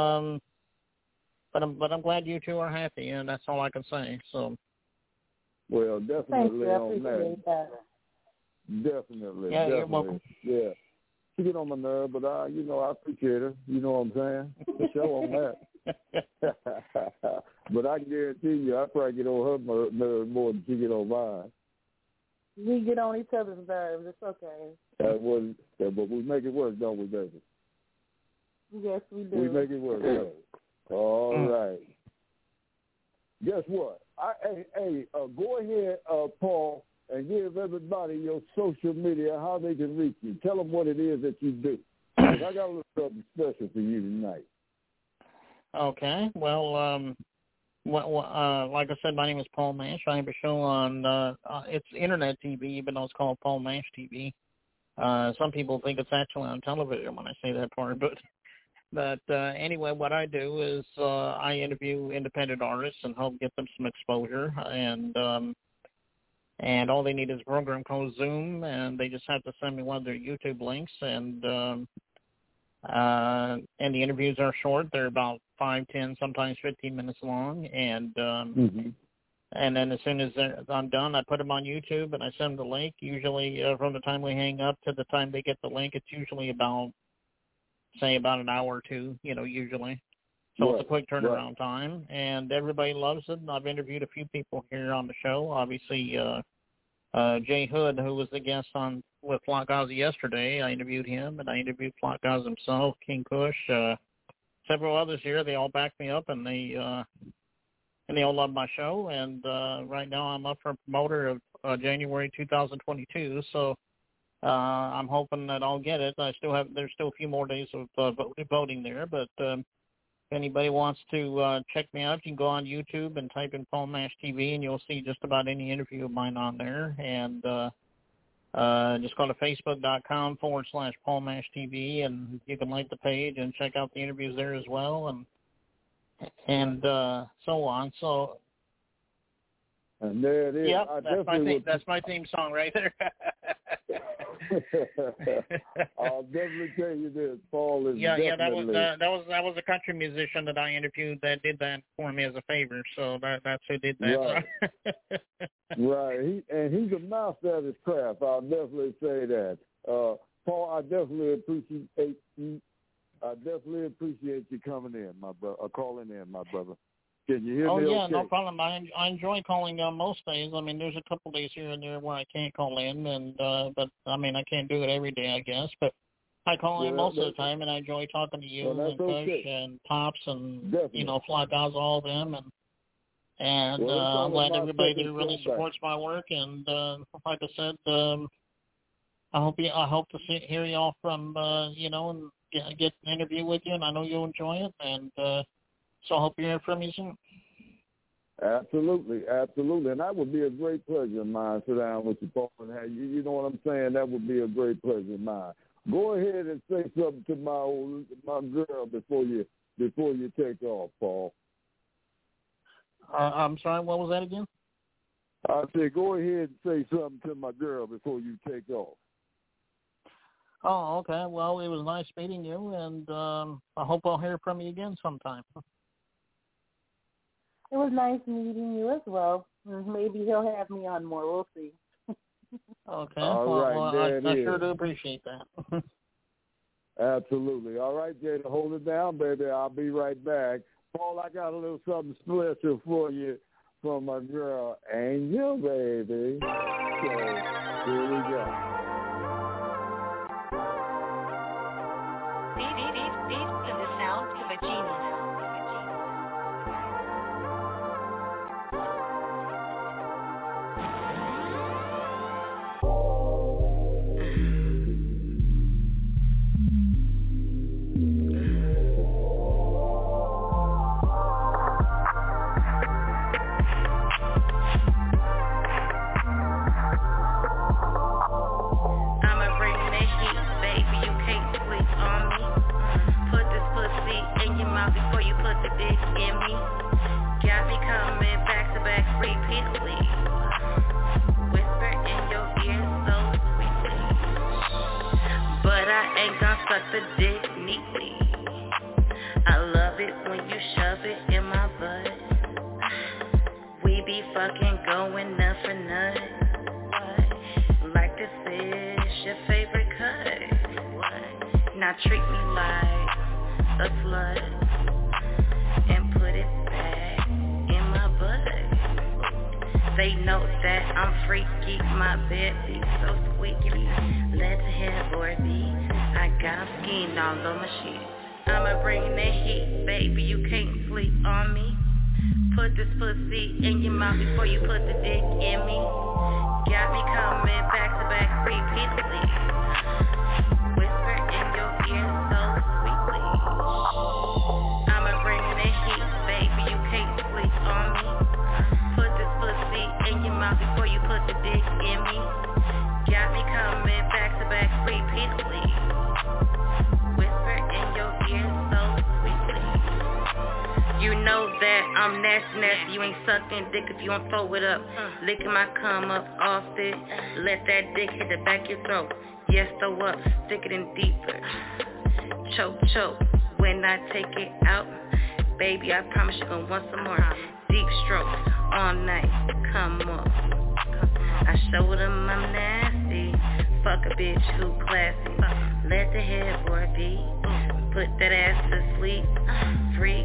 But I'm glad you two are happy, and that's all I can say. So. Well, definitely on that. Definitely. Yeah, you're welcome. Yeah. She get on my nerve, but I appreciate her. You know what I'm saying? For sure on that. But I guarantee you, I probably get on her nerve more than she get on mine. We get on each other's nerves. It's okay. But we make it work, don't we, baby? Yes, we do. We make it work, baby. All right. Guess what? Go ahead, Paul, and give everybody your social media, how they can reach you. Tell them what it is that you do. I got a little something special for you tonight. Okay. Well, like I said, my name is Paul Manch. I have a show on it's internet TV, even though it's called Paul Manch TV. Some people think it's actually on television when I say that part, But anyway, what I do is I interview independent artists and help get them some exposure, and all they need is a program called Zoom, and they just have to send me one of their YouTube links, and the interviews are short. They're about 5, 10, sometimes 15 minutes long, and and then as soon as I'm done, I put them on YouTube, and I send them the link. Usually from the time we hang up to the time they get the link, it's usually about an hour or two, usually. So It's a quick turnaround time, and everybody loves it. And I've interviewed a few people here on the show. Obviously, Jay Hood, who was the guest on with Flock Gaza yesterday. I interviewed him, and I interviewed Flock Gaza himself, King Kush, several others here. They all backed me up, and they all love my show. And right now I'm up for promoter of January 2022. So I'm hoping that I'll get it. There's still a few more days of voting there, but if anybody wants to check me out, you can go on YouTube and type in Paul Mash TV, and you'll see just about any interview of mine on there. And just go to facebook.com/Paul Mash TV, and you can like the page and check out the interviews there as well, and so on. So. And there it is. Yep, that's my theme song right there. I'll definitely tell you this, Paul is definitely... that was a country musician that I interviewed that did that for me as a favor. So that's who did that. Right. Right. He's a master at his craft. I'll definitely say that. Paul, I definitely appreciate you. I definitely appreciate you coming in, my brother, calling in, my brother. Can you hear me? Oh, yeah, okay? No problem. I enjoy calling most days. I mean, there's a couple days here and there where I can't call in, and but I mean, I can't do it every day, I guess. But I call in most of the time, and I enjoy talking to you and Kush and Pops and Flock Gaza, all of them, and I'm glad everybody there really supports my work. And like I said, I hope to hear y'all from and get an interview with you, and I know you'll enjoy it. And so I hope you hear from you soon. Absolutely. And that would be a great pleasure of mine. Sit down with you, Paul, and have you know what I'm saying? That would be a great pleasure of mine. Go ahead and say something to my girl before you take off, Paul. I'm sorry. What was that again? I said, go ahead and say something to my girl before you take off. Oh, okay. Well, it was nice meeting you, and I hope I'll hear from you again sometime. It was nice meeting you as well. Maybe he'll have me on more. We'll see. Okay. All right, I sure do appreciate that. Absolutely. All right, Jada, hold it down, baby. I'll be right back. Paul, I got a little something special for you from my girl, Angel, baby. So, here we go. Deep in the sound of a genius. The dick neatly. I love it when you shove it in my butt. We be fucking going up for nut. Like this is your favorite cut. Now treat me like a slut and put it back in my butt. They know that I'm freaky, my bed be so squeaky. Let the headboard be. I got them skiing all on my shit. I'ma bring that heat, baby, you can't sleep on me. Put this pussy in your mouth before you put the dick in me. Got me coming back to back repeatedly. Whisper in your ear so sweetly. I'ma bring that heat, baby, you can't sleep on me. Put this pussy in your mouth before you put the dick in me. Got me coming back to back repeatedly. You know that I'm nasty, you ain't sucking dick if you don't throw it up. Licking my cum up off it, let that dick hit the back of your throat. Yes, throw up, stick it in deeper. Choke, when I take it out. Baby, I promise you gon' want some more. Deep strokes, all night, come on. I show them I'm nasty, fuck a bitch who classy. Let the headboard be, put that ass to sleep. Free,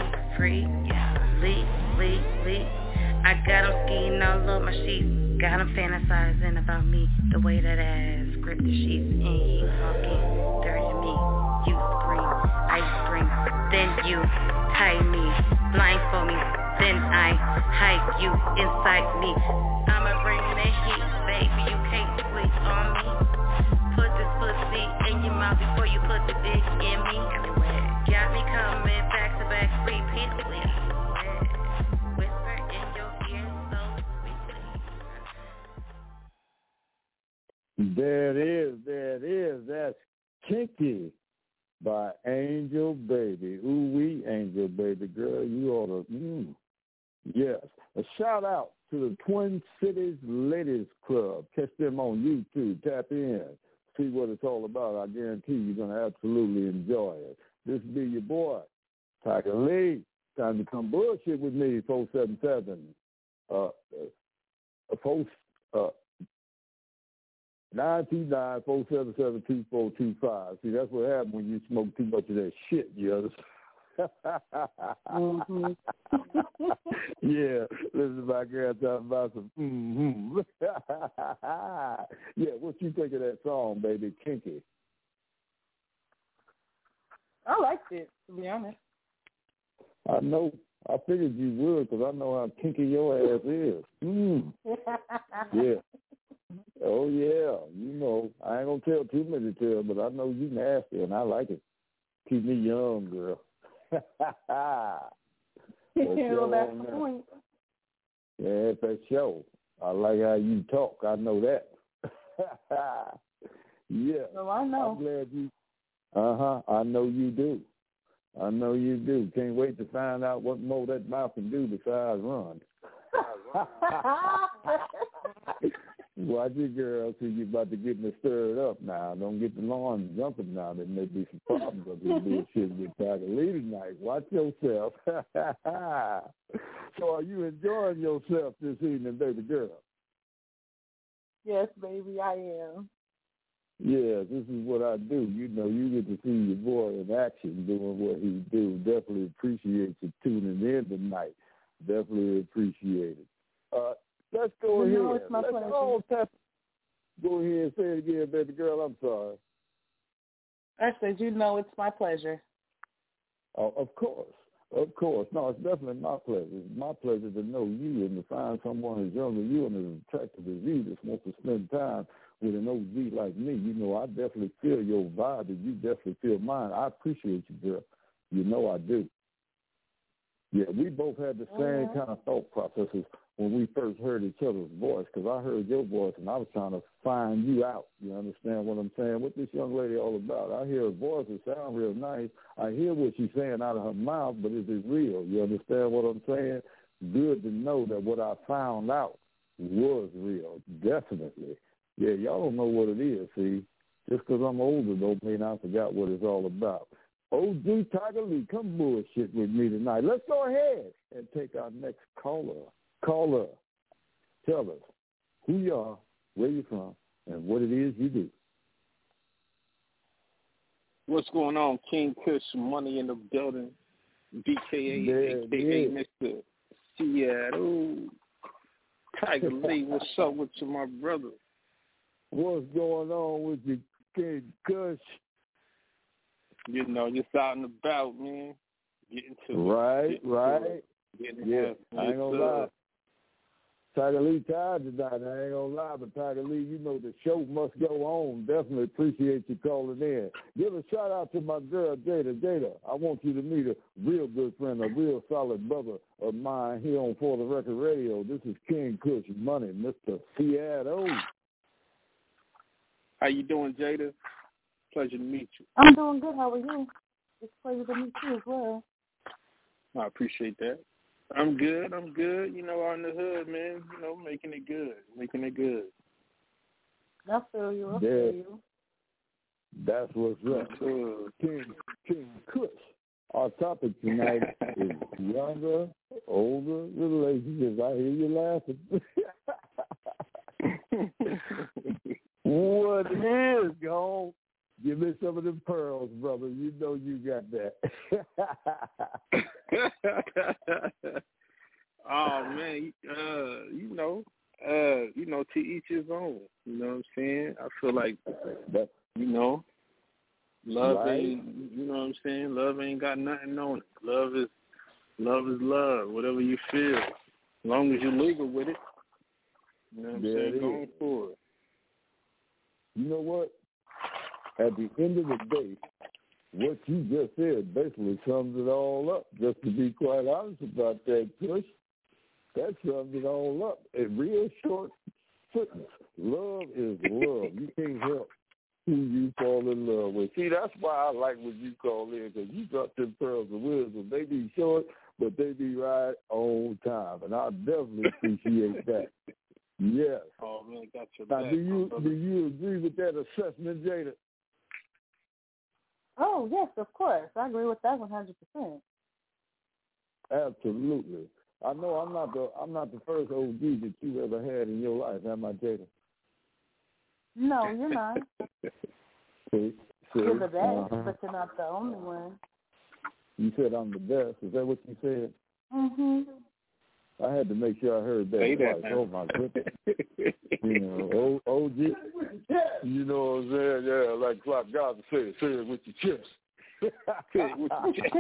leap. I got them skiing all over my sheets. Got them fantasizing about me, the way that ass grip rip the sheets and you walk in. Dirty me, you scream, I scream. Then you tie me, blindfold me. Then I hide you inside me. I'ma bring the heat, baby. You can't switch on me. Put this pussy in your mouth before you put the dick in me. Got me coming back to back repeatedly. Whisper in your ear so sweetly. There it is. That's Kinky by Angel Baby. Ooh wee, Angel Baby, girl, you ought to. Yes. A shout out to the Twin Cities Ladies Club. Catch them on YouTube. Tap in. See what it's all about. I guarantee you're going to absolutely enjoy it. This be your boy, Tiger Lee. Time to come bullshit with me, 477. 929-477-2425. See, that's what happens when you smoke too much of that shit, you understand? Mm-hmm. Yeah, listen to my girl talking about some Yeah, what you think of that song, baby, Kinky? I liked it, to be honest. I know. I figured you would because I know how kinky your ass is. Yeah. Oh, yeah. You know, I ain't going to tell too many tales, but I know you nasty, and I like it. Keep me young, girl. Well, that's the point. Yeah, for sure. I like how you talk. I know that. Yeah. Well, I know. I'm glad you. I know you do. I know you do. Can't wait to find out what more that mouth can do besides run. Watch it, girl, till you're about to get me stirred up now. Don't get the lawn jumping now. There may be some problems up here bullshit with Tiger Lee tonight. Watch yourself. So are you enjoying yourself this evening, baby girl? Yes, baby, I am. Yeah, this is what I do. You know, you get to see your boy in action doing what he do. Definitely appreciate you tuning in tonight. Definitely appreciate it. Let's go ahead. It's my pleasure. Go ahead and say it again, baby girl. I'm sorry. I said, it's my pleasure. Oh, of course. Of course. No, it's definitely my pleasure. It's my pleasure to know you and to find someone as young as you and as attractive as you that wants to spend time with an OG like me. You know, I definitely feel your vibe and you definitely feel mine. I appreciate you, girl. You know I do. Yeah, we both had the same kind of thought processes when we first heard each other's voice, because I heard your voice and I was trying to find you out. You understand what I'm saying? What this young lady all about? I hear her voice. It sounds real nice. I hear what she's saying out of her mouth, but is it real? You understand what I'm saying? Good to know that what I found out was real. Definitely. Yeah, y'all don't know what it is, see? Just because I'm older don't mean I forgot what it's all about. OG Tiger Lee, come bullshit with me tonight. Let's go ahead and take our next caller. Caller, tell us who you are, where you're from, and what it is you do. What's going on, King Kush, Money in the building, BKA, a.k.a. Mr. Seattle. Tiger Lee, what's up with you, my brother? What's going on with you, King Kush? You know, just out and about, man. Getting to Right. Yeah, I ain't gonna lie. Tiger Lee tired tonight. I ain't gonna lie, but Tiger Lee, you know the show must go on. Definitely appreciate you calling in. Give a shout out to my girl Jada. Jada, I want you to meet a real good friend, a real solid brother of mine here on For the Record Radio. This is King Kush Money, Mr. Seattle. How you doing, Jada? Pleasure to meet you. I'm doing good. How are you? It's a pleasure to meet you as well. I appreciate that. I'm good. You know, on the hood, man. You know, making it good. I feel you. That's what's up. King Kush. Our topic tonight is younger, older relationships. I hear you laughing. What is, gone? Give me some of them pearls, brother. You know you got that. Oh man, you know, to each his own. You know what I'm saying? I feel like got nothing on it. Love is love. Whatever you feel, as long as you're legal with it. You know what I'm saying? Going for it. You know what? At the end of the day, what you just said basically sums it all up. Just to be quite honest about that, Kush, that sums it all up. A real short footnote. Love is love. You can't help who you fall in love with. See, that's why I like when you call in, because you got them pearls of wisdom. They be short, but they be right on time, and I definitely appreciate that. Yes. Oh, man, got your now, back. do you agree with that assessment, Jada? Oh, yes, of course. I agree with that 100%. Absolutely. I know I'm not the first OG that you ever had in your life, am I, Jada? No, you're not. See, you're the best, but you're not the only one. You said I'm the best. Is that what you said? Mm-hmm. I had to make sure I heard that. Say that, right. Oh, my goodness. You know, OG. You know what I'm saying? Yeah, like Clark God said, say it with your chest. Say it with your chest.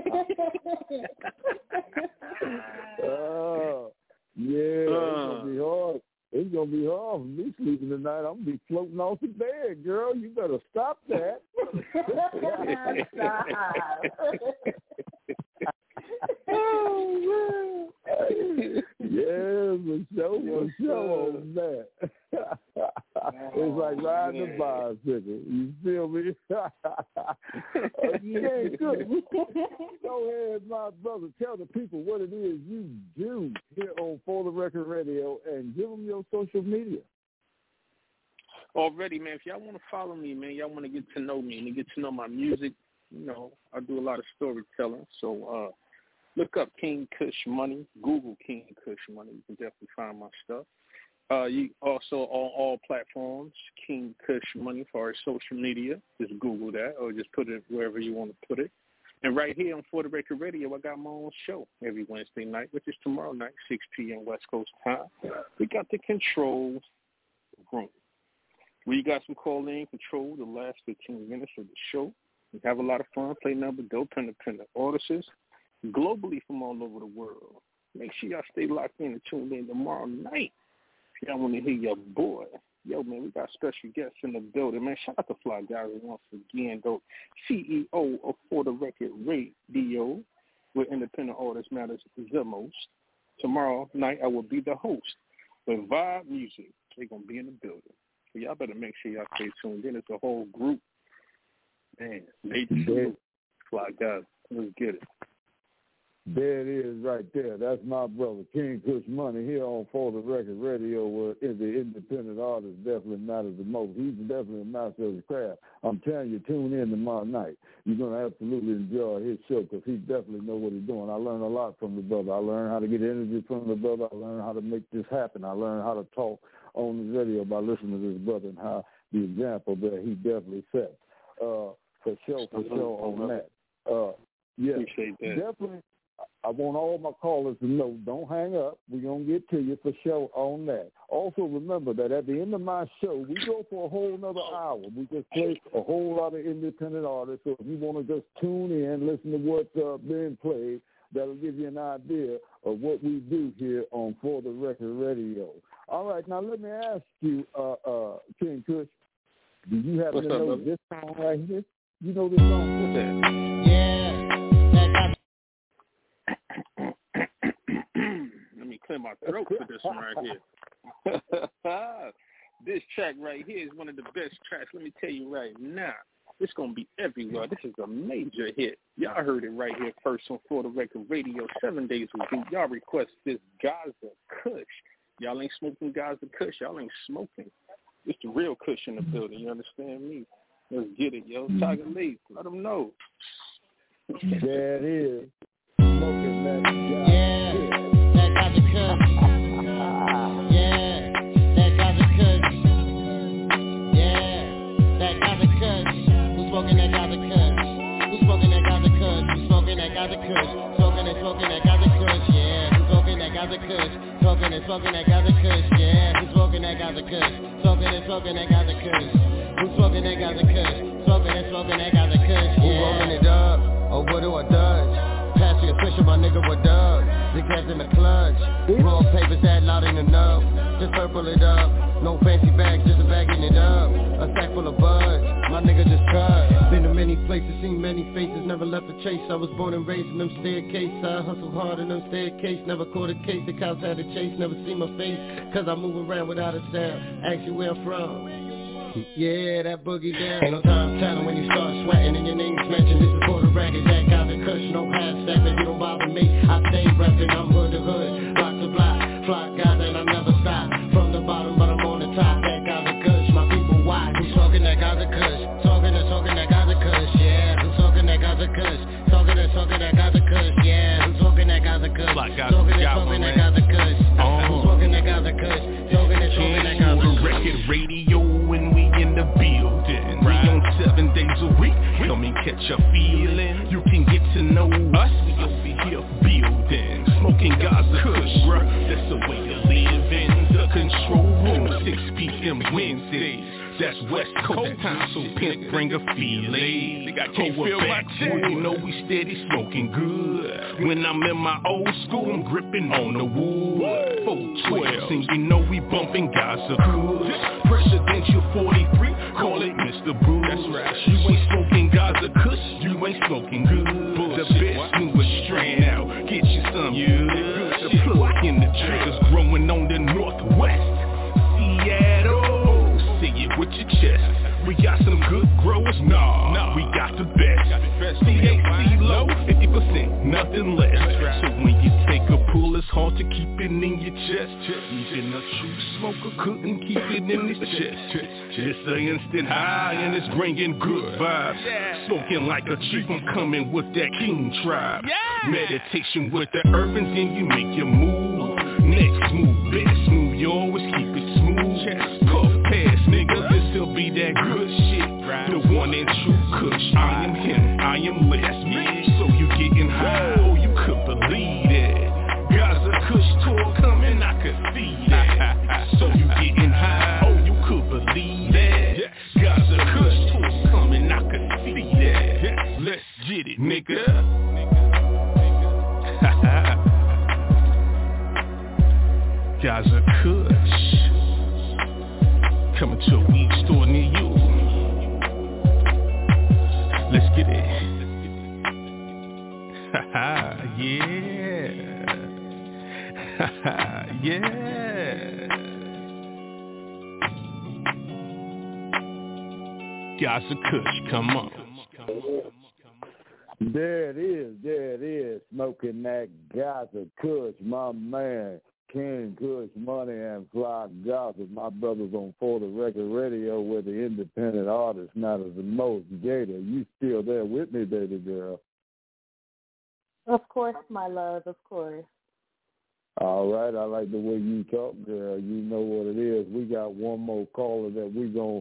Yeah, it's going to be hard. It's going to be hard for me sleeping tonight. I'm going to be floating off the bed, girl. You better stop that. Stop. Yeah, for sure on that. It's like riding a bicycle. You feel me? Okay, good. Go ahead, my brother. Tell the people what it is you do here on For the Record Radio and give them your social media. Already, man, if y'all want to follow me, man, y'all want to get to know me and get to know my music, you know, I do a lot of storytelling. So, look up King Kush Money. Google King Kush Money. You can definitely find my stuff. You also on all platforms, King Kush Money for our social media. Just Google that or just put it wherever you want to put it. And right here on For the Record Radio, I got my own show every Wednesday night, which is tomorrow night, 6 p.m. West Coast time. We got the Control Room, where you guys can call in, control the last 15 minutes of the show. We have a lot of fun, play number dope independent artists globally from all over the world. Make sure y'all stay locked in and tuned in tomorrow night if y'all want to hear your boy. Yo, man, we got special guests in the building, man. Shout out to Fly Guys once again, though. CEO of For the Record Radio, where independent artists matters the most. Tomorrow night, I will be the host with Vibe Music. They're going to be in the building. So y'all better make sure y'all stay tuned in. It's a whole group. Man, major salute. Fly Guys. Let's get it. There it is right there. That's my brother, King Kush Money, here on For the Record Radio, where the independent artist definitely matters the most. He's definitely a master of his craft. I'm telling you, tune in tomorrow night. You're going to absolutely enjoy his show because he definitely knows what he's doing. I learned a lot from the brother. I learned how to get energy from the brother. I learned how to make this happen. I learned how to talk on the radio by listening to his brother and how the example that he definitely sets. For sure on that. Yeah, appreciate that. Definitely. I want all my callers to know, don't hang up. We're going to get to you for sure on that. Also, remember that at the end of my show, we go for a whole nother hour. We just play a whole lot of independent artists. So if you want to just tune in, listen to what's being played, that'll give you an idea of what we do here on For the Record Radio. All right, now let me ask you, King Kush, do you happen to know this song right here? You know this song? What's that? Yeah. Let me clear my throat for this one right here. This track right here is one of the best tracks. Let me tell you right now. It's going to be everywhere. This is a major hit. Y'all heard it right here first on For the Record Radio, 7 days a week. Y'all request this Gaza Kush. Y'all ain't smoking Gaza Kush. Y'all ain't smoking. It's the real Kush in the building. You understand me? Let's get it, yo. Tiger Lee, let them know. There it is. Smoking that Gaza. Yeah, that Gaza Kush. Yeah, that Gaza Kush. Yeah, that Gaza Kush. Who's smoking that Gaza Kush? Who's smoking that Gaza Kush? Who's smoking that Gaza Kush? Smoking that Gaza Kush. Yeah, who's smoking that Gaza Kush? Smoking that Gaza Kush. Yeah, who's smoking that Gaza Kush? Smoking that Gaza Kush. Who's smoking that Gaza Kush? Smoking that Gaza Kush. Yeah. Who's smoking it up? or what do I dodge? Passing a switch, my nigga, what up? Zigzags in the clutch, raw papers that loud in the nub. Just purple it up, no fancy bags, just a bagging it up. A sack full of buds, my nigga just cut. Been to many places, seen many faces, never left a chase. I was born and raised in them staircases. I hustled hard in them staircases, never caught a case. The cops had to chase, never see my face, cause I move around without a sound. Ask you where I'm from. Yeah, that boogie down. Ain't no time telling when you start sweating and your name's mentioned. This is for the record, that got the kush, no half stepping. You don't bother me, I stay reppin', I'm hood to hood, block to block, fly guys and I never stop. From the bottom, but I'm on the top. That got the kush, my people why? Who's talking that got the kush? Talking that got the kush, yeah. Who's talking that got the kush? Talking that got the kush, yeah. Who's talking that got the kush? Talking that got the kush. Who's talking that got the kush? Talking that got the kush. Record radio when we in the building. We on 7 days a week. Come and catch a feeling. You can get to know us. We over here building, smoking Gaza Kush, bruh. That's the way to live in the control room. 6 p.m. Wednesdays. That's West Coast time, so pimp bring a feeling. I can't feel my chest. You know we steady smoking good. When I'm in my old school, I'm gripping on the wood. 412, and you know we bumping Gaza Kush. Presidential 43, call it Mr. Boo. That's right. You ain't smoking Gaza Kush, you ain't smoking good. The best newest strand out, get you some. The plug in the triggers growing on the northwest. Seattle. Say it with your chest. We got some good growers, nah, we got the best. THC low, 50%, nothing less. So when you take a pull, it's hard to keep it in your chest. Even a true smoker couldn't keep it in his chest. It's an instant high and it's bringing good vibes. Smoking like a chief, I'm coming with that king tribe. Meditation with the urbans and you make your move. Next move, best move, you always keep it smooth. Puff pass, nigga, this'll be that good shit. The one and true Kush, I am him, I am less. So you getting high, oh you could believe it. Gaza Kush tour coming, I could see that. So you getting high, oh you could believe that. Gaza Kush tour coming, I could see that. Let's get it, nigga. Gaza Kush coming to a weed store near you. Let's get it. Yeah. Yeah. Gaza Kush, come on. There it is, smoking that Gaza Kush, my man. King Kush Money and Fly Gaza, my brothers on For the Record Radio, where the independent artist matters the most. Jada, you still there with me, baby girl? Of course, my love, of course. All right, I like the way you talk, girl. You know what it is. We got one more caller that we gonna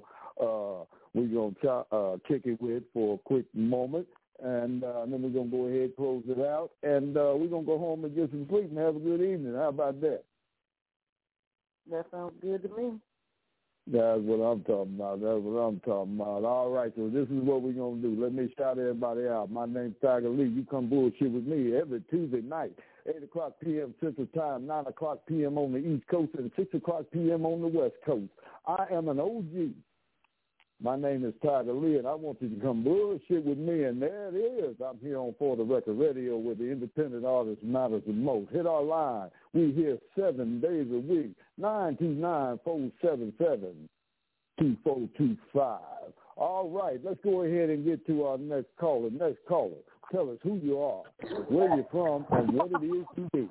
kick it with for a quick moment. And then we're going to go ahead and close it out. And we're going to go home and get some sleep and have a good evening. How about that? That sounds good to me. That's what I'm talking about. All right, so this is what we're going to do. Let me shout everybody out. My name's Tiger Lee. You come bullshit with me every Tuesday night, 8 o'clock p.m. Central Time, 9 o'clock p.m. on the East Coast, and 6 o'clock p.m. on the West Coast. I am an OG. My name is Tiger Lee, and I want you to come bullshit with me, and there it is. I'm here on For the Record Radio, where the independent artist matters the most. Hit our line. We here 7 days a week, 929-477-2425. All right, let's go ahead and get to our next caller. Tell us who you are, where you're from, and what it is to do.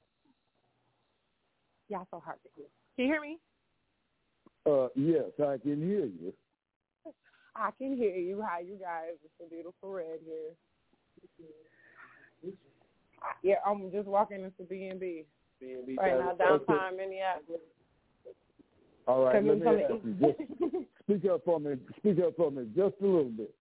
Y'all so hard to hear. Can you hear me? Yes, I can hear you. I can hear you. Hi, you guys. It's a beautiful red here. Yeah, I'm just walking into B&B right now, downtown Minneapolis. All right, let me ask you. Just speak up for me just a little bit.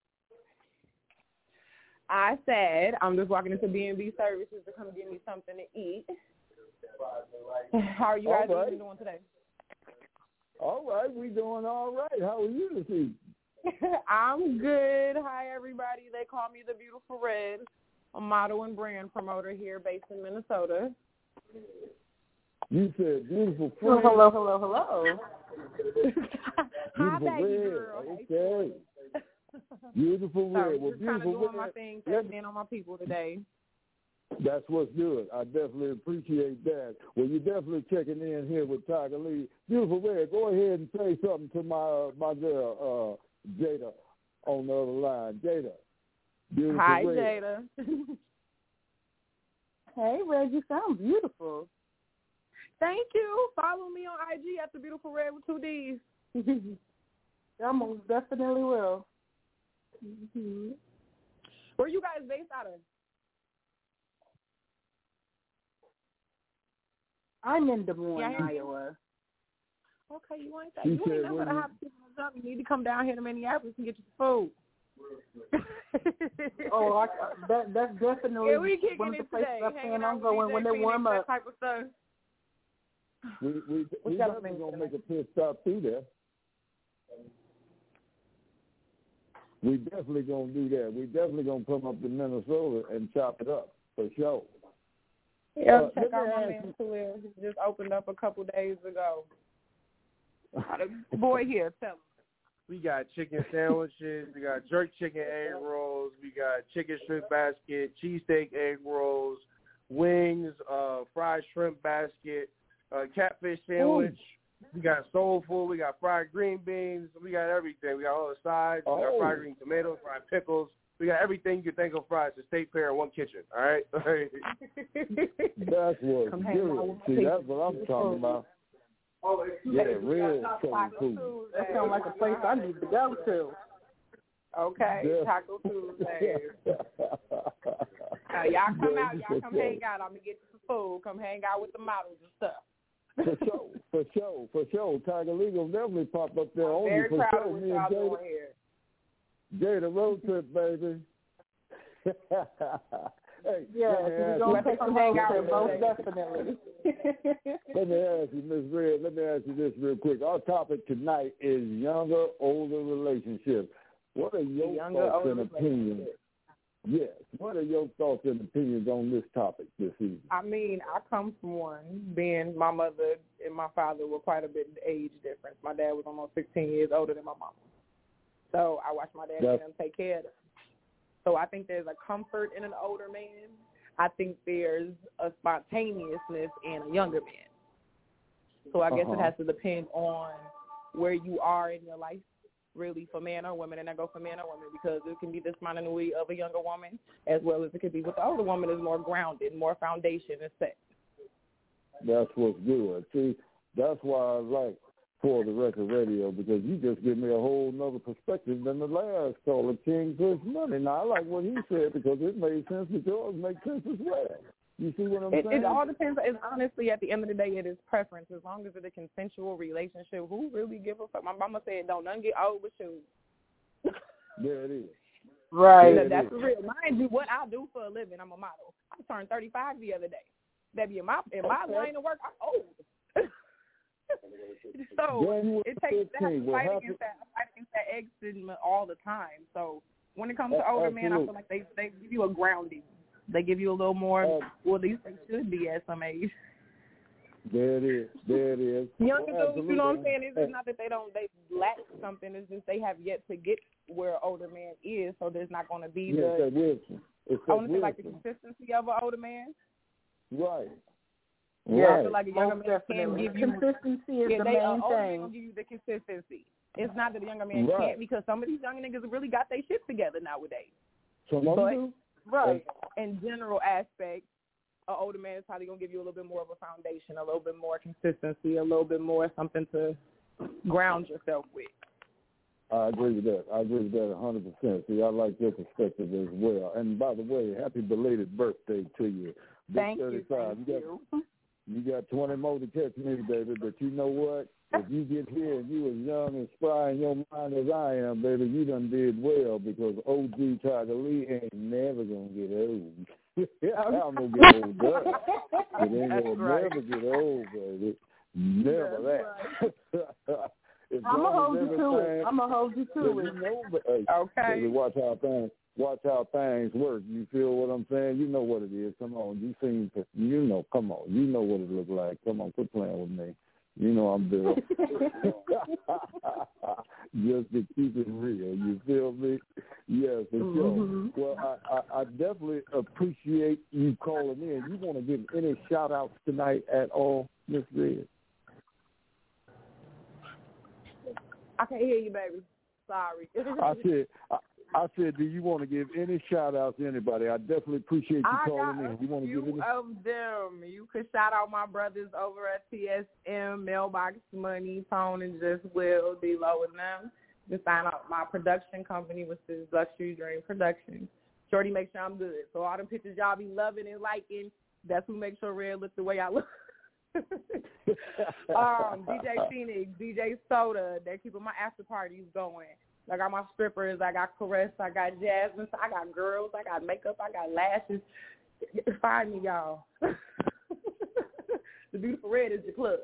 I said I'm just walking into B&B Services to come get me something to eat. How are you guys doing today? All right, we doing all right. How are you this evening? I'm good. Hi, everybody. They call me the Beautiful Red. A model and brand promoter here based in Minnesota. You said beautiful friend. Hello. Beautiful Hi, baby Red. girl. Okay. Beautiful Red. Well, just kind of beautiful doing Red. my thing, checking in on my people today. That's what's good. I definitely appreciate that. Well, you're definitely checking in here with Tiger Lee. Beautiful Red, go ahead and say something to my girl, Jada, on the other line. Jada. Beautiful Hi, Red. Jada. Hey, Red, you sound beautiful. Thank you. Follow me on IG at the Beautiful Red with 2 Ds. I most definitely will. Mm-hmm. Where you guys based out of? I'm in Des Moines, Iowa. Okay, you ain't never to have people on the job. You need to come down here to Minneapolis and get you some food. That's definitely we kicking one of the it places today. I plan on going when they warm up. Type of stuff. We definitely gonna make a pit stop through there. We definitely gonna do that. We definitely gonna come up to Minnesota and chop it up for sure. Yeah, check out my man Khalil. He just opened up a couple days ago. Boy, here, tell him. We got chicken sandwiches. We got jerk chicken egg rolls. We got chicken shrimp basket, cheesesteak egg rolls, wings, fried shrimp basket, catfish sandwich. Ooh. We got soul food. We got fried green beans. We got everything. We got all the sides. We got fried green tomatoes, fried pickles. We got everything you can think of fried. It's a state fair in one kitchen. All right. That's what's good. See, that's what I'm talking about. Yeah, real soul food. That sounds like a place I need to go to. Okay, yeah. Taco Tuesday. Y'all come out. Y'all come hang out. I'm gonna get you some food. Come hang out with the models and stuff. For sure. Tiger Lee will definitely pop up there. I'm only very for proud sure. of what y'all doing here. Jada, road trip, baby. Hey, yeah, we're going to take some hang out, most definitely. Let me ask you, Ms. Red, this real quick. Our topic tonight is younger, older relationships. What are your thoughts and opinions? Yes. What are your thoughts and opinions on this topic this evening? I mean, I come from one, being my mother and my father were quite a bit of age difference. My dad was almost 16 years older than my mama. So I watched my dad get them take care of them. So I think there's a comfort in an older man. I think there's a spontaneousness in a younger man. So I guess it has to depend on where you are in your life, really, for man or woman, and I go for man or woman because it can be the spontaneity of a younger woman as well as it could be with the older woman is more grounded, more foundation is set. That's what's good. See, that's why I like For the Record Radio, because you just give me a whole nother perspective than the last caller, King Kush Money. Now, I like what he said because it made sense, but yours make sense as well. You see what I'm saying? It all depends. It's honestly, at the end of the day, it is preference. As long as it's a consensual relationship, who really give a fuck? My mama said, don't none get old with shoes. There it is. Right. That's real. Mind you, what I do for a living, I'm a model. I turned 35 the other day. Baby, in my line of work, I'm old. So it takes that to fight against that eczema all the time. So when it comes to older men, I feel like they give you a grounding. They give you a little more. Well, at least they should be at some age. There it is. Younger dudes, you know what I'm saying? It's not that they lack something. It's just they have yet to get where an older man is. So there's not going to be I want to say like the consistency of an older man. Right. Yeah, I feel like a younger man can give you consistency is the main thing. Gonna give you the consistency. It's not that a younger man can't, because some of these young niggas really got their shit together nowadays. But in general aspects, an older man is probably gonna give you a little bit more of a foundation, a little bit more consistency, a little bit more something to ground yourself with. I agree with that. 100%. See, I like your perspective as well. And by the way, happy belated birthday to you. Thank you. You got 20 more to catch me, baby, but you know what? If you get here and you as young and spry in your mind as I am, baby, you done did well, because OG Tiger Lee ain't never going to get old. I'm going to get old, but it ain't going to never get old, baby. Never that. I'm gonna hold you to it. I'm gonna hold you to it. You know, but, hey, okay. Baby, watch how things work. You feel what I'm saying? You know what it is. Come on, you know. Come on, you know what it look like. Come on, quit playing with me. You know I'm Bill. Just to keep it real. You feel me? Yes, for sure. Well, I definitely appreciate you calling in. You want to give any shout outs tonight at all, Miss Red? I can't hear you, baby. Sorry. I said, do you want to give any shout-outs to anybody? I definitely appreciate you calling in. You want to give any? of them. You could shout out my brothers over at TSM, Mailbox Money, Tone and Just Will, D-Lo and them. Just sign out my production company, which is Luxury Dream Productions. Shorty make sure I'm good. So all the pictures y'all be loving and liking, that's who makes sure Red look the way I look. DJ Phoenix, DJ Soda, they're keeping my after parties going. I got my strippers, I got Caress, I got Jasmine, I got girls, I got makeup, I got lashes. Find me, y'all. The Beautiful Red is your plug.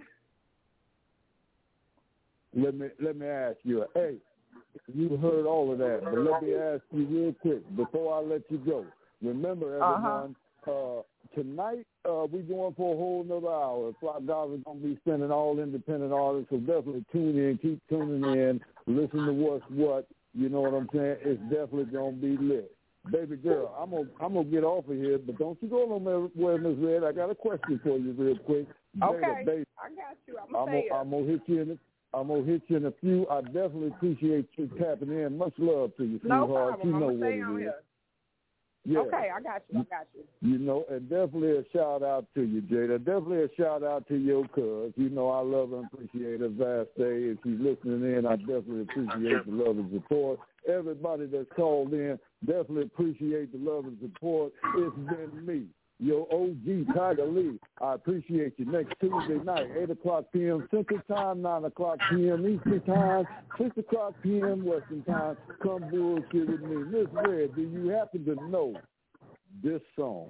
Let me ask you, hey, you heard all of that, but let me ask you real quick before I let you go. Remember, everyone, tonight we're going for a whole nother hour. $5 is going to be spending all independent artists, so definitely tune in, keep tuning in, listen to what's what. You know what I'm saying? It's definitely going to be lit. Baby girl, I'm gonna get off of here, but don't you go nowhere, Miss Red. I got a question for you real quick. Okay, baby, I got you. I'm gonna hit you in a few. I definitely appreciate you tapping in. Much love to you, sweetheart. No problem. You know I'm what stay on it is. here. Yeah. Okay, I got you. You know, and definitely a shout out to you, Jada. Definitely a shout out to your cuz. You know, I love and appreciate her vast day. If she's listening in, I definitely appreciate the love and support. Everybody that's called in, definitely appreciate the love and support. It's been me, your OG Tiger Lee. I appreciate you. Next Tuesday night, 8 o'clock p.m. Central Time, 9 o'clock p.m. Eastern Time, 6 o'clock p.m. Western Time. Come bullshit with me. Miss Red, do you happen to know this song?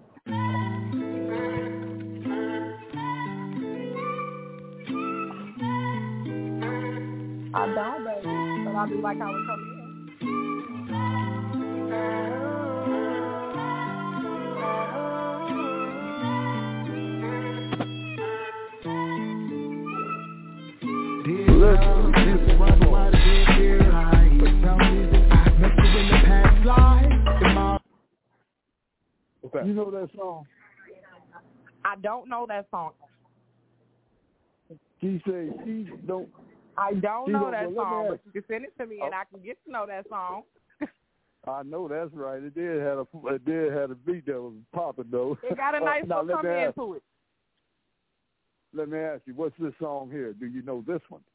I don't, baby, but I do like how it comes in. You know that song? I don't know that song. She said she don't. I don't know that song, but you can send it to me and I can get to know that song. I know that's right. It did have a beat that was popping though. It got a nice little come into it. Let me ask you, what's this song here? Do you know this one?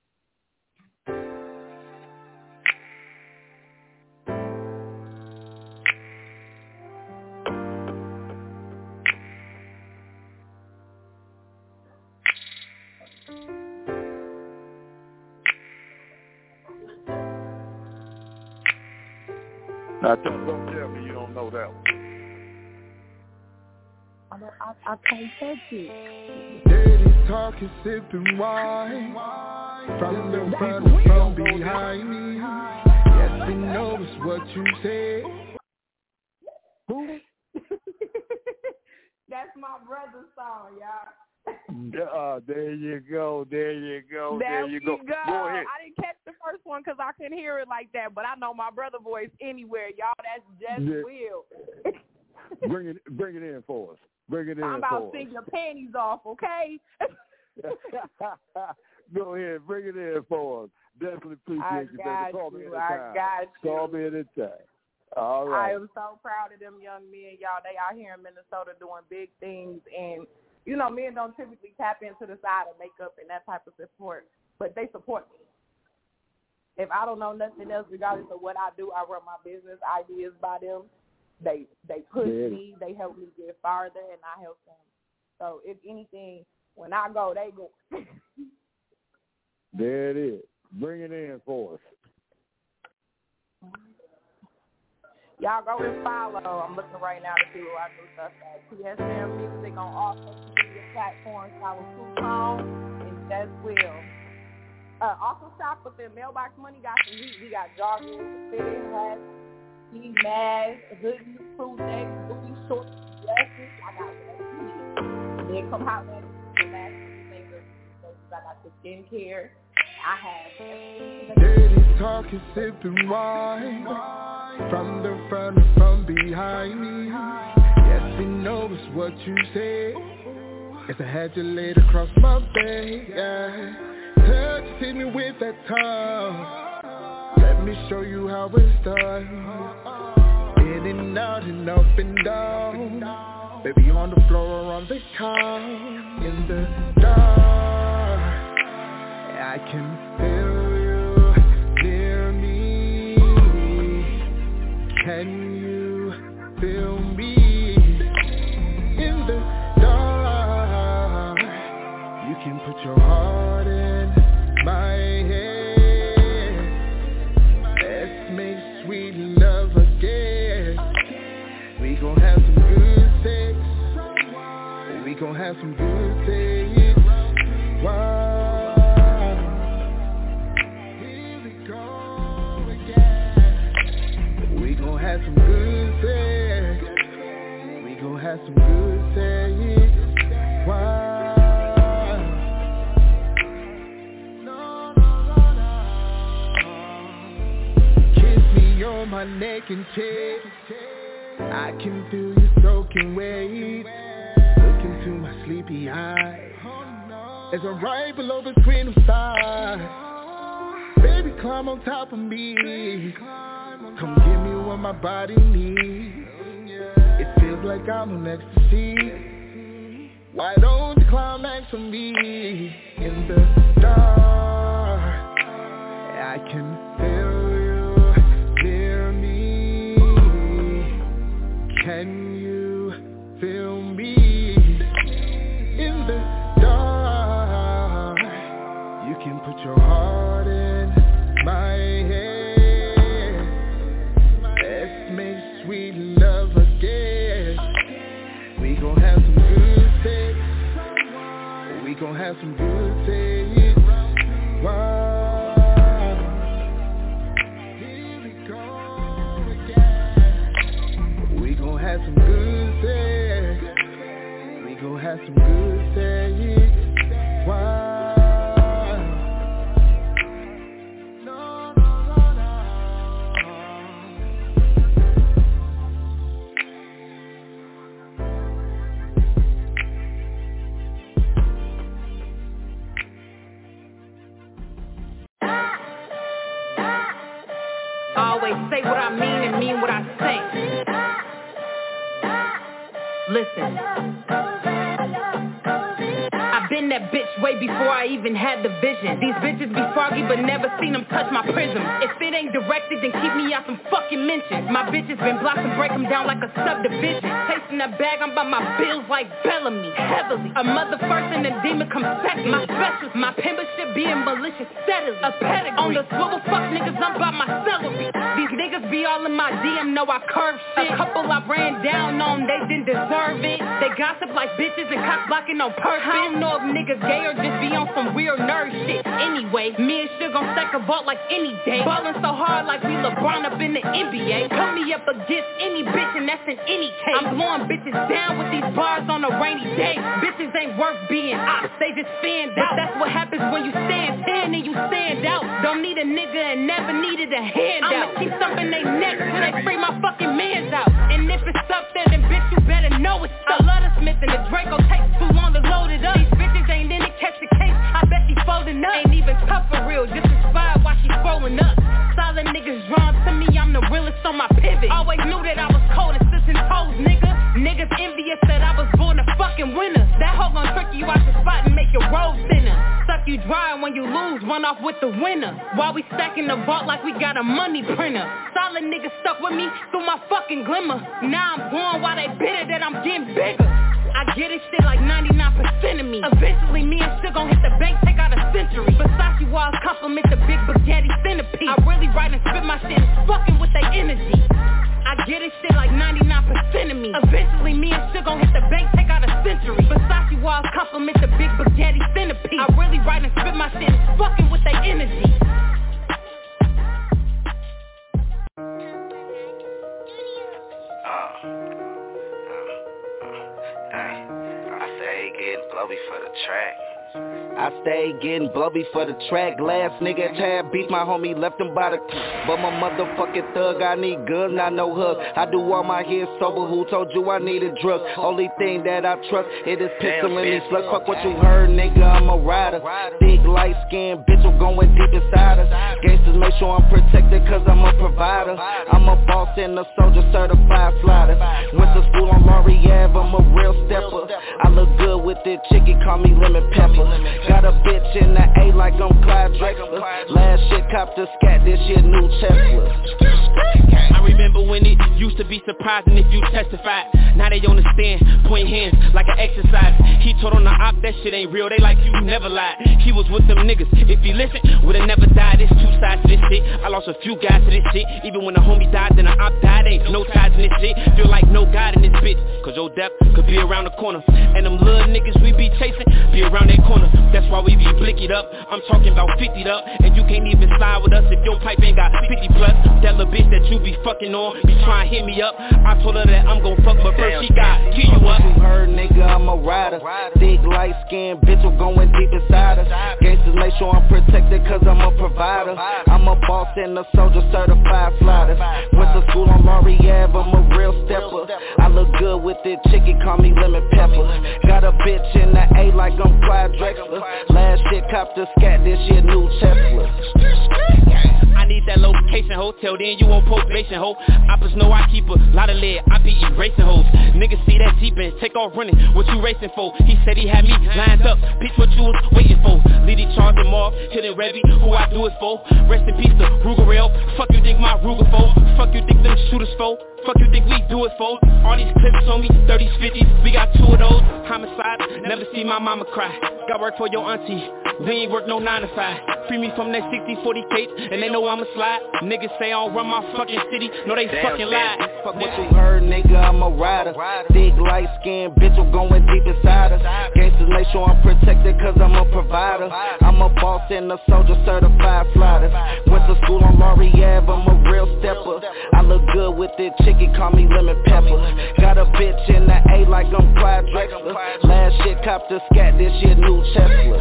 Now, don't tell me you don't know that one. I can't touch it. Ladies talking, sipping wine from the front, from behind me. Yes, he knows what you say. Who? That's my brother's song, y'all. There you go. There you go. Go ahead. I didn't catch the first one because I couldn't hear it like that, but I know my brother voice anywhere, y'all. That's just Will. Bring it in for us. Bring it in. I'm about to sing your panties off, okay? Go ahead, bring it in for us. Definitely appreciate you, baby. Call me anytime. I got you. Call me anytime. All right. I am so proud of them young men, y'all. They out here in Minnesota doing big things, and you know, men don't typically tap into the side of makeup and that type of support, but they support me. If I don't know nothing else, regardless of what I do, I run my business ideas by them. They push me, they help me get farther, and I help them. So if anything, when I go, they go. There it is. Bring it in for us. Y'all go and follow. I'm looking right now to see where I do stuff at. TSM Music on all social media platforms. Follow Coupon and Just Will. Also shop within Mailbox Money. Got some heat. We got joggers, fitted hats, ski masks, hoodies, crew necks, booty shorts, dresses. I got that. Then come out with the last fingers. I got the skincare. I have. Ladies talking, sipping wine from the front and from behind me. Yes, we know it's what you say. As I had you laid across my bed, yeah. Touch, hit me with that tongue. Let me show you how it's done. In and out and up and down. Baby on the floor or on the couch. In the dark, I can feel you near me. Can you feel me? In the dark, you can put your heart in my head. Let's make sweet love again. We gon' have some good sex. We gon' have some good sex. Wow. Here we go again. We gon' have some good sex. We gon' have some good sex. Wow. On my neck and chest, I can feel you soaking wet. Look into my sleepy eyes as I'm right below between the thighs. Baby, climb on top of me. Come give me what my body needs. It feels like I'm on ecstasy. Why don't you climax on me? In the dark, I can feel near me. Can you feel me? In the dark, you can put your heart in my head. Let's make sweet love again. We gon' have some good sex. We gon' have some good sex. Wow. Have some good sex. We gon' have some good sex. Wow. I always say what I mean and mean what I say. Listen, I've been that bitch way before I even had the vision. These bitches be froggy but never seen them touch my prism. If it ain't directed then keep me out some fucking mentions. My bitches been blocked and break them down like a subdivision. Tasting that bag, I'm by my bills like Bellamy. Heavily, a mother first and a demon come second. My specials, my membership being malicious steadily. A pedigree, on the swivel fuck niggas, I'm by my celery. These niggas be all in my DM, know I curve shit. A couple I ran down on, they didn't deserve it. They gossip like bitches and cock blocking on purpose. I don't know if niggas gay or just be on some weird nerd shit. Anyway, me and Suge gon' stack a vault like any day. Ballin' so hard like we LeBron up in the NBA. Put me up against any bitch and that's in any case. I'm blowing bitches down with these bars on a rainy day. Bitches ain't worth being ops, they just stand out. That's what happens when you stand 10 and you stand out. Don't need a nigga and never needed a handout. I'ma keep thumping they necks till they free my fucking mans out. And if it's up there then bitch you better know it's up. I love the Smith and the Draco takes too long to load it up. These bitches ain't in it, catch the case, I bet she folding up. Ain't even tough for real, just inspired while she scrolling up. Solid niggas drawn to me, I'm the realest on my pivot. Always knew that I was cold, assisting toes, nigga. Niggas envious that I was born a fucking winner. That hoe gon' trick you out the spot and make your roll thinner. Suck you dry when you lose, run off with the winner. While we stacking the vault like we got a money printer. Solid niggas stuck with me through my fucking glimmer. Now I'm going while they bitter that I'm getting bigger. I get this shit like 99% of me. Eventually me and Suge gon' hit the bank, take out a century. Versace walls compliment the big spaghetti centipede. I really write and spit my shit, fucking with their energy. I get this shit like 99% of me. Eventually me and Suge gon' hit the bank, take out a century. Versace walls compliment the big spaghetti centipede. I really write and spit my shit, fucking with their energy. stay getting blowy for the track. I stayed getting blowy for the track. Last nigga had beef, my homie left him by the but my motherfucking thug, I need guns, not no hug. I do all my hits sober, who told you I needed drugs? Only thing that I trust, it is pistol in these slugs. Fuck what you heard, nigga, I'm a rider. Big light skin, bitch, I'm going deep inside her. Gangsters make sure I'm protected, cause I'm a provider. I'm a boss and a soldier, certified slider. Went to school on Laurie Ave, I'm a real stepper. I look good with this chicken, call me lemon pepper. Got a bitch in the A like I'm Clyde Drexler. Last shit copped a scat, this shit new Tesla. I remember when it used to be surprising if you testified. Now they on the stand, point hands like an exercise. He told on the op that shit ain't real, they like you never lied. He was with them niggas, if he listened, would've never died. There's two sides to this shit, I lost a few guys to this shit. Even when the homie died, then the op died, ain't no sides in this shit. Feel like no God in this bitch, cause your death could be around the corner. And them little niggas we be chasing, be around that corner. That's why we be blickied up, I'm talking about 50'd up. And you can't even slide with us if your pipe ain't got 50 plus. That little bitch that you be fucking on, be trying to hit me up. I told her that I'm gon' fuck, but first she got kill you up. You heard, nigga, I'm a rider. Big light skin, bitch, I'm going deep inside her. Gangsters make sure I'm protected, cause I'm a provider. I'm a boss and a soldier, certified slider. Went to school on Laurie Ave, I'm a real stepper. I look good with this chicken, call me lemon pepper. Got a bitch in the A like I'm Clyde Drexler. Last shit copped a scat, this shit new Tesla. I need that location, hotel, then you on probation, ho. Oppas know I keep a lot of lead, I be erasing hoes. Niggas see that Jeep and take off running, what you racing for? He said he had me lined up, bitch, what you was waiting for? Liddy charged him off, hitting Revy, who I do it for? Rest in peace to Ruger Rail, fuck you think my Ruger for? Fuck you think them shooters for? Fuck you think we do it for? All these clips on me, 30s, 50s, we got two of those. Homicide, never see my mama cry. Got work for your auntie, we ain't work no 9 to 5. Free me from that 60-40 tape, and they know I'ma slide. Niggas say I don't run my fucking city, no they fucking lie. Fuck what you heard, nigga, I'm a rider. Big light skin, bitch, I'm going deep inside her. Gangsters make sure I'm protected, cause I'm a provider. I'm a boss and a soldier, certified slider. Went to school on Laurie Ave, I'm a real stepper. I look good with this chicken, call me lemon pepper. Got a bitch in the A like I'm Clyde Drexler. Last shit copped a scat, this shit new Tesla.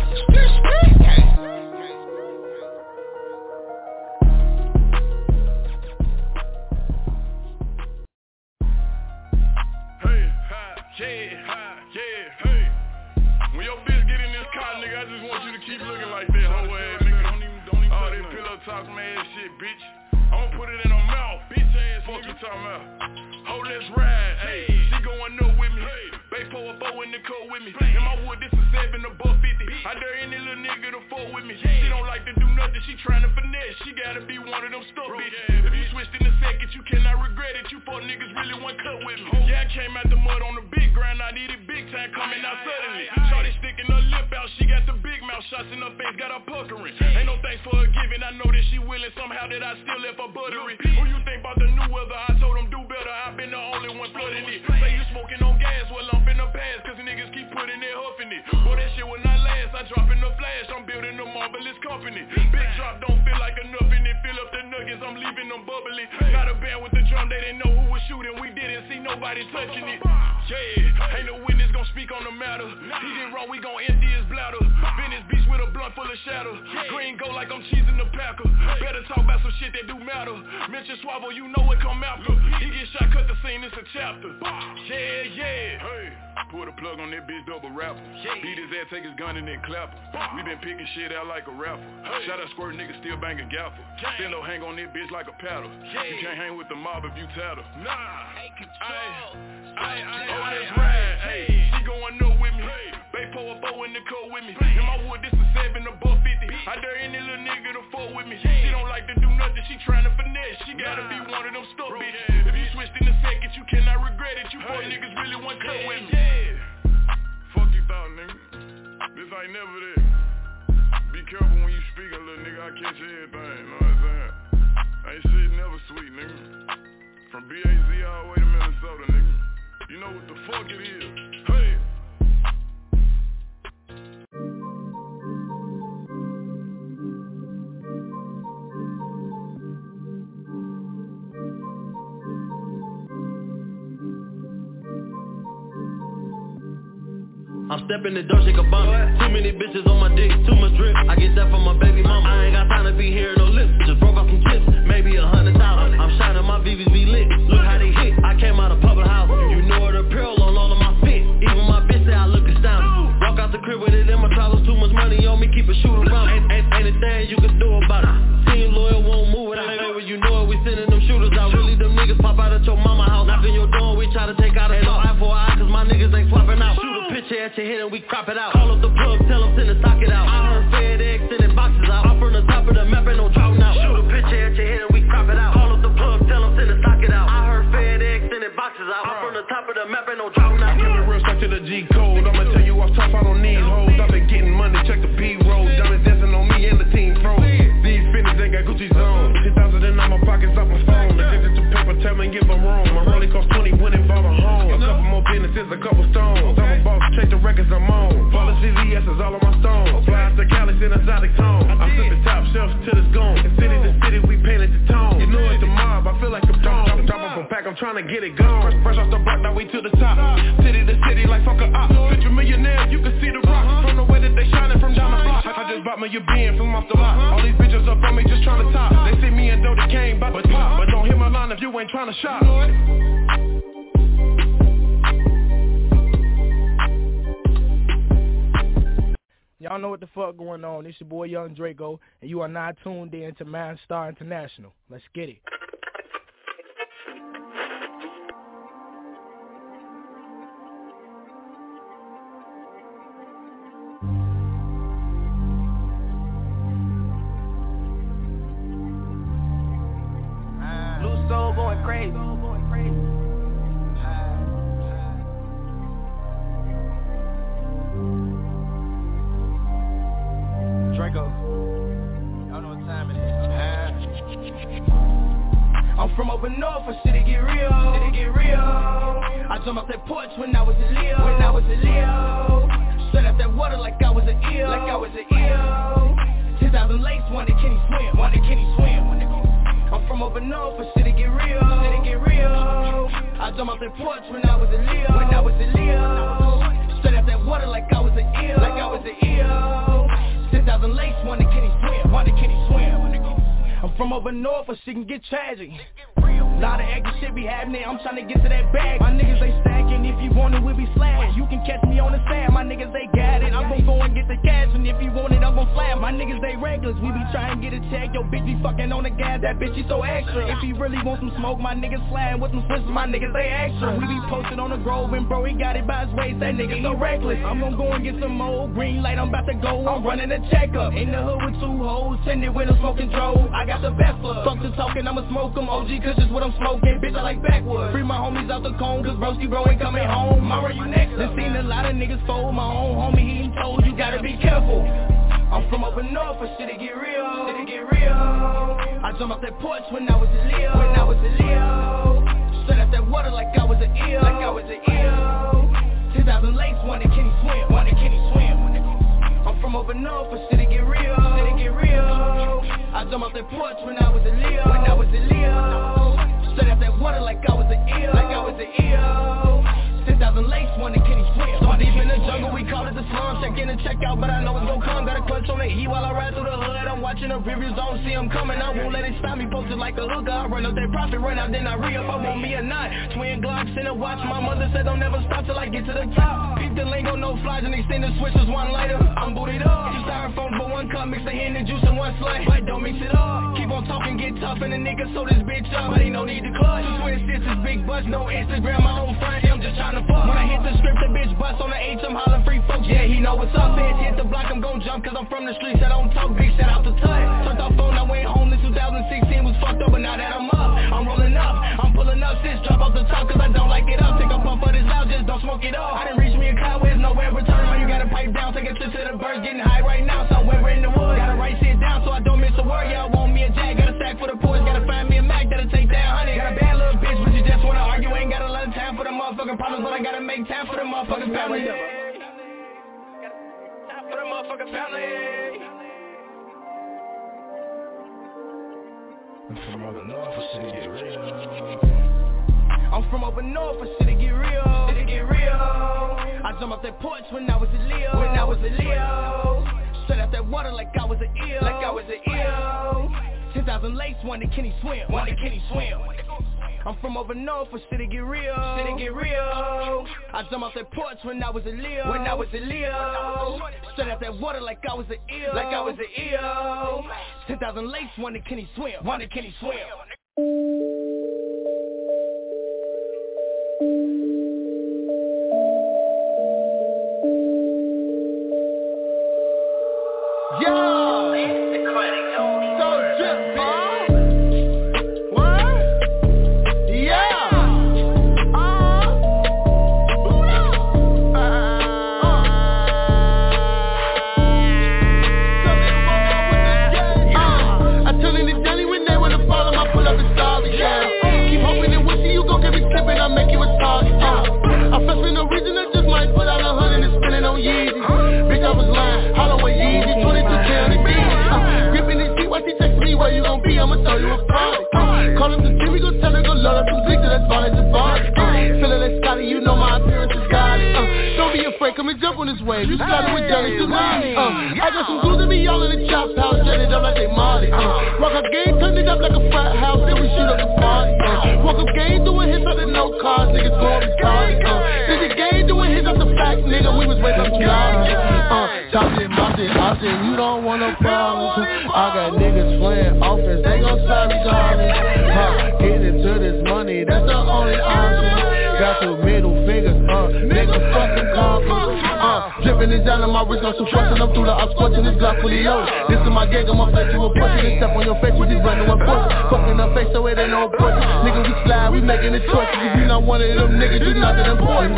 When your bitch get in this car, nigga, I just want you to keep looking like that, hoe ass nigga. Don't even all that pillow talking ass shit, bitch. I'ma put it in her mouth, bitch ass. Fuck you talking about? Ho, let's ride, hey. She going up with me. Bay 404 in the coat with me. In my wood, this is 7 above 50. I dare any little nigga to fuck with me. She don't like to do nothing, she tryna finesse. She gotta be one of them stuff, bitch. If you switched in a second, you cannot regret it. You fuck niggas really want cut with me. Yeah, I came out the mud on the big grind. I needed big time coming out suddenly. Shorty sticking her lip out, she got the big mouth shots in her face, got her puckering. Ain't no thanks for her giving, I know that she willing somehow that I still left her buttery. Who you think about the new weather? I told them do better, I've been the only one flooding it. Say you smoking on gas, well I'm finna pass, cause niggas keep putting it, huffing it. Boy, that shit will not last, I drop in the flash, I'm building a marvelous company. Big drop don't feel like enough in it, fill up the nuggets, I'm leaving them bubbly. Got a band with the drum, they didn't know who was shooting, we didn't see nobody touching it. Yeah, ain't no witness gon' speak on the matter. He did wrong, we gon' empty his bladder. Venice Beach with a blunt full of shadow. Green go like I'm cheesing the packer. Better talk about some shit that do matter. Mention Swabble, you know what come after. He get shot, cut the scene, it's a chapter. Yeah, yeah. Hey, pull the plug on that bitch, double rapper. Beat his ass, take his gun and then clap him. We been picking shit out like a rapper. Shout out squirt, niggas still banging gaffer. Still hang on that bitch like a paddle. You can't hang with the mob if you tattle. Nah, let's ride, hey. She going up with me. Bay 404 in the coat with me. In my wood, this is 7 above 50. I dare any little nigga to fuck with me. She don't like to do nothing, she tryna finesse. She gotta be one of them stuff, bitch. If you switched in a second, you cannot regret it. You fuck niggas really want cut with me. Fuck you thought, nigga. This ain't never there. Be careful when you speak, a little nigga. I catch everything, know what I'm saying? Ain't shit never sweet, nigga. From BAZ all the way to Minnesota, nigga. You know what the fuck it is. Hey. I'm stepping the door, shake a bomb. Too many bitches on my dick, too much drip. I get that from my baby mama. I ain't got time to be hearing no lips. Just broke off some chips, maybe 100,000. I'm shining, my VVs be lit. Look how they hit. I came out of public house. You know the apparel on all of my fit. Even my bitch say I look astounded. Walk out the crib with it in my trousers. Too much money on me, keep a shooter around. Ain't anything you can do about it. Team loyal won't move it. You know it, we sending them shooters out. Really them niggas pop out at your mama house. Knocking your door, we try to take out a no eye for eye, cause my niggas ain't swapping out. Shoot a picture at your head and we crop it out. Call up the plug, tell them send the socket out. I heard FedEx sending boxes out. I'm from the top of the map and no drought now. Shoot a picture at your head and we crop it out. Call up the plug, tell them send the socket out. I heard FedEx sending boxes out. I'm from the top of the map and no drought now. I keep it real stuck to the G code. I'ma tell you off top, I don't need hoes. I've been getting money, check the B-roll. Diamonds dancing on me and the team froze. These fitness ain't got Gucci's on. 10,000 in all my pockets off my phone. Addicted to paper, tell me give them room. My rolling cost 20, went and bought a home. A couple more businesses, a couple stones. I'm a boss, check the records I'm on. Ballin' CVS is all on my stones. Fly out to Cali, send exotic tone. I'm sipping top shelf till it's gone. And city to city, we painted the tone. You know it's the mob, I feel like a dog. Drop off a pack, I'm trying to get it gone. Fresh off the block, now we to the top. City to city, like fuck a op. Picture millionaire, you can see the rock. From the way that they shining from down the block. I just bought me a bin from off the lot. All these bitches up on me just trying to top. They see me and Dodie Kane, but pop. But don't hit my line if you ain't trying to shop. Y'all know what the fuck going on. It's your boy Young Draco, and you are now tuned in to Man Star International. Let's get it. Blue soul going crazy. Draco. Y'all know what time it is. I'm from up north, for shit to get real. Shit to get real. I jumped off that porch when I was a Leo. Straight out that water like I was an eel. 10,000 lakes, one that Kenny swim. I'm from up north, for shit to get real. I jumped off that porch when I was a Leo. Straight out that water like I was an eel. 10,000 lakes, one that Kenny swim. I'm from over north, or shit can get tragic. Lot of extra shit be happening, I'm trying to get to that bag. My niggas, they stacking, if you want it, we'll be slashing. You can catch me on the sand, my niggas, they got it. I'm gon' go and get the cash, and if you want it, I'm gon' slap. My niggas, they reckless, we be trying to get a check. Yo, bitch be fucking on the gas, that bitch, she so extra. If he really want some smoke, my niggas sliding with some switches, my niggas, they extra. We be posted on the Grove, and bro, he got it by his waist, that nigga so reckless. I'm gon' go and get some more, green light, I'm about to go. I'm running a checkup, in the hood with 2 hoes, sending with a smoking drove. I got the best plug, fuck the talking, I'ma smoke them. OG, cause just what I'm smoking, bitch, I like backwoods. Free my homies out the cone, cause broski bro ain't coming home. Mara, you next up. Seen a lot of niggas fold, my own homie, he ain't told, you gotta be careful. I'm from up north, for shit to get real. I jumped off that porch when I was a Leo. Straight out that water like I was an eel. 10,000 lakes, one that Kenny swim. I'm from up north, for shit to get real. I jumped off that porch when I was a Leo. Straight out that water like I was an eel. 10,000 lakes, one that Kenny swim. So deep in the jungle, we call it the slum. Check in and check out, but I know it's gon' come. Got a clutch on the E while I ride through the hood. I'm watching the previews, don't see them coming. I won't let it stop me, posted like a hooker. I run up that profit, run out, then I re-up. I want me a knot, twin Glocks in a watch. My mother said don't never stop till I get to the top. Beat the lingo, no flies, and extended switches, one lighter. I'm booted up, 2 styrofoams for 1 cup. Mix the hen and juice in 1 slice, but don't mix it up. Keep on talking, get tough, and the nigga sold this bitch up, but ain't no need to clutch. Twin sisters, big butts, no Instagram, my own friend. I'm just trying to fuck. When I hit the script, the bitch bust on the H, I'm hollering free folks. Yeah, he know what's up. Bitch, hit the block, I'm gon' jump, cause I'm from the streets. I don't talk big, shout out to Tut. Turned off phone, I went home in 2016, was fucked up, but now that I'm up, I'm rolling up, I'm pulling up, sis, drop off the top, cause I don't like it up. Take a puff of this loud, just don't smoke it up. I didn't reach me a car, where's nowhere return. Man, you gotta pipe down, take a trip to the birds, getting high right now, somewhere in the woods. Gotta write shit down so I don't miss a word. Y'all want me a jag, got a sack for the pours, gotta find me a Mac, that'll take that 100. Got a bad little bitch, but you just wanna argue, ain't got a lot of time for the motherfucking problems, but I gotta make time for the motherfucking family. Time for the motherfucking family. I'm from up north, for shit to get real. I'm from up north, for shit to get real. I jumped off that porch when I was a Leo. Straight out that water like I was an eel. 10,000 lakes, one that Kenny swim. I'm from over north, for shit to get real. I jumped off that porch when I was a Leo. Straight out that water like I was an eel. 10,000 lakes, one that Kenny swim. Where you gon' be, I'ma throw you a party. Call up the team, we gon' tell her, go load up some dicks, that's ball at the body. Feelin' like Scotty, you know my appearance is godly. Don't be afraid, come and jump on this wave. You started with Johnny Tsunami. I got some dudes that be all in the chop house, jet it up like they Marty. Walk up game, turn it up like a frat house, then we shoot up the party. Walk up game, doing hits out of no cars, niggas going retarded. Did the game doing hits out the fact, nigga, we was way up dollars. Top shit, my shit, I said you don't want no problems. I got niggas playing offense, they gon' start regardless. Getting to this money, that's the only option. Got two middle fingers, nigga fucking confidence. Dripping this down on my wrist, I'm suppressing them through the I'm scorching this Glock fully loaded. This is my gang, I'ma flex you a pussy. This step on your face with these brand new imports. Fucking up face so it ain't no important. Nigga, we slide, we making the choices. If you not one of them niggas, you not that important,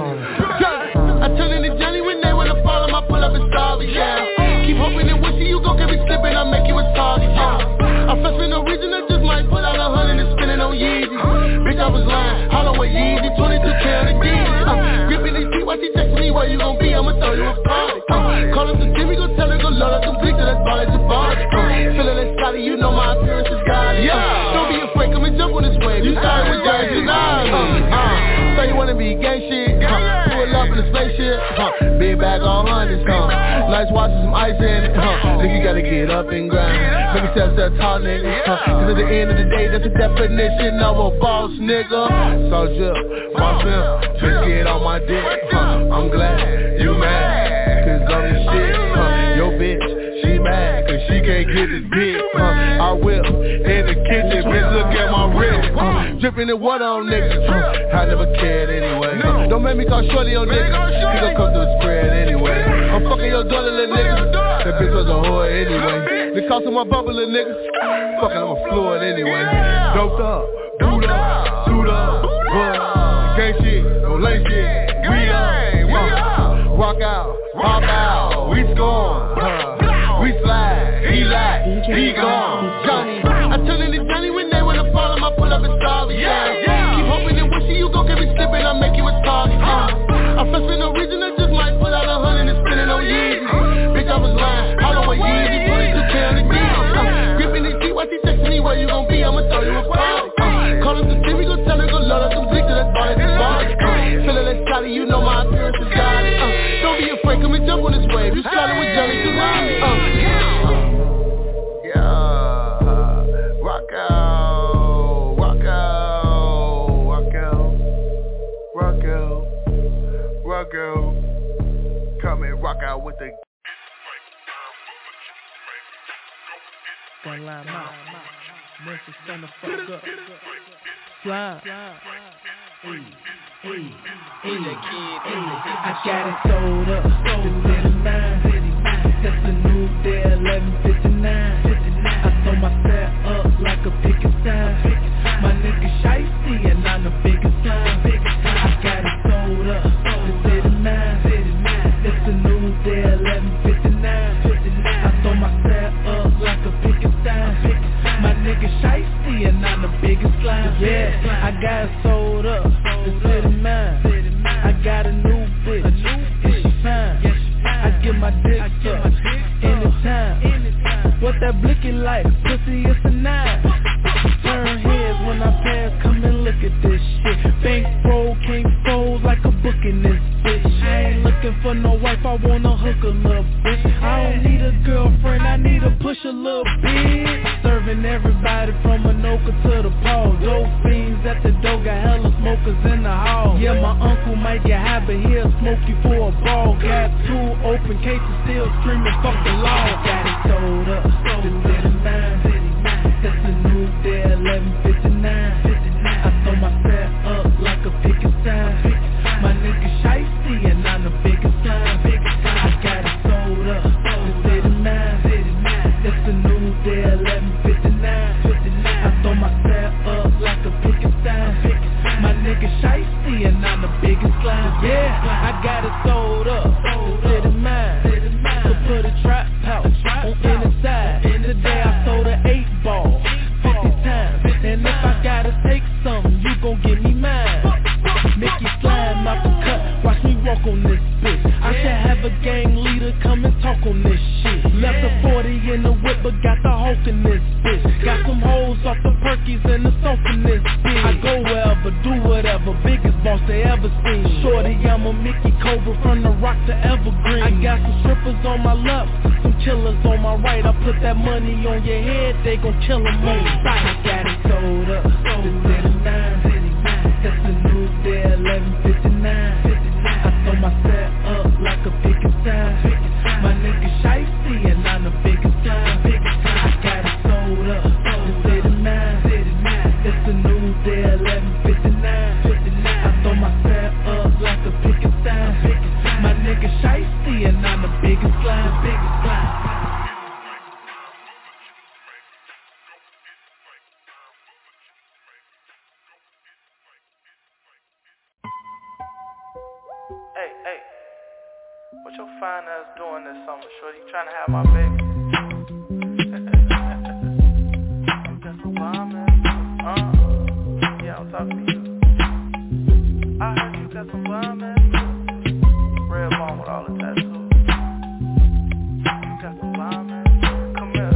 nigga. I turn into Johnny when they wanna follow my pull up and sorry, yeah. Keep hoping and wishing you gon' get me slipping, I'll make you a target, yeah. I flex for no reason, I just might pull out 100 and spin it on Yeezy. Bitch, I was lying, hollow with Yeezy, 22K on the Yeezy. Gripping this beat, why she text me where you gon' be, I'ma throw you a party. Call up the team, we gon' tell her, go load up some dicks, that's ball at the body. Feelin' like Scotty, you know my appearance is godly. Don't be afraid, come and jump on this wave, you started with Johnny Tsunami. So you wanna be gang shit, pull up in the spaceship, big bag on hundreds, nice watches, some ice in it, nigga, you gotta get up and grind. Let me tell tall nigga, cause at the end of the day, that's the definition of a boss, nigga. Soldier, my film, just get on my dick, I'm glad you mad, cause I'm the shit, yo bitch, she mad, cause she can't get this dick, I whip in the kitchen, bitch, look at my wrist, dripping in water on niggas, I never cared anyway, don't make me call shorty on niggas, he gon' come through the spread anyway, I'm fucking your daughter, little nigga, that bitch was a whore anyway, the cost of my bubble, little nigga, fucking I'm a fluid anyway, doped up, boot up, suit up, gang shit, no late shit, we up, walk out, pop out, we scorn, we slide, he lie, he gone, Johnny, I turn into Johnny when they wanna follow my pull up and sorry, yeah. Keep hoping and wishing you gon' get me slipping, I'll make you a target, I flex for no reason, I just might pull out 100 and spin it on Yeezy. Bitch, I was lying, hollow with Yeezy, 22K on the Yeezy. Gripping this beat, why she text me where you gon' be, I'ma throw you a party. Call up the team, we gon' tell her, go load up some dicks, that's ball at the body. Feelin' like Scotty, you know my appearance is godly. Don't be afraid, come and jump on this wave, you started with Johnny Tsunami. Rock out, rock out, rock out, rock out, rock out. Come and rock out with the that line out. Memphis stand the fuck up. Slide. I got it sold up. The city line. That's a new day, 11:59. I throw my set up like a picket sign. My nigga shiesty and I'm the biggest sign. I got it sold up. The city line. That's a new day, 11:59. I throw my set up like a picket sign. My nigga shiesty and I'm the biggest slime. Yeah, I got it sold up. The city mine. I got a new bitch. It's fine. I get my dick up anytime. What that wanna hook a little bitch. I don't need a girlfriend, I need to push a little bitch. Serving everybody from Anoka to the Paul. Dope fiends at the door, got hella smokers in the hall. Yeah, my uncle might get high, but he'll smoke you for a ball. Got 2 open cases, still screaming, fuck the law. Got it sold up, the city mine. That's a new day, 11:59. I throw my set up like a picket sign. My nigga shiesty and I'm the biggest sign. I got it sold up, the city mine. That's a new day, 11:59. I throw my set up like a picket sign. My nigga shiesty and I'm the biggest slime. Yeah, I got it sold up, the city mine. So put a trap pouch on any side. Today I sold an 8-ball 50 times. And if I gotta take some, you gon' give me mine. Make you slime out the cut, watch me walk on this bitch. I should have a gang leader come and talk on this shit. Left a 40 in the whip, but got the Hulk in this bitch. Got some hoes off the Perkies and the soap in this bitch. I go wherever, do whatever, biggest boss they ever seen. Shorty, I'm a Mickey Cobra from the Rock to Evergreen. I got some strippers on my left, some killers on my right. I put that money on your head, they gon' kill them on sight. I got it sold up, the city mine. That's a new day, 11:59. I throw my set up like a picket sign. My nigga shiesty and I'm the biggest sign. I got it sold up, the city mine. That's a new day, 11:59. I throw my set up like a picket sign. My nigga shiesty and I'm the biggest slime. Hey, what your fine ass doing this summer, shorty? You trying to have my baby? You got some bomb ass, yeah, I'm talking to you. I heard you got some bomb ass, red bomb with all the tattoos. You got some bomb ass, come here.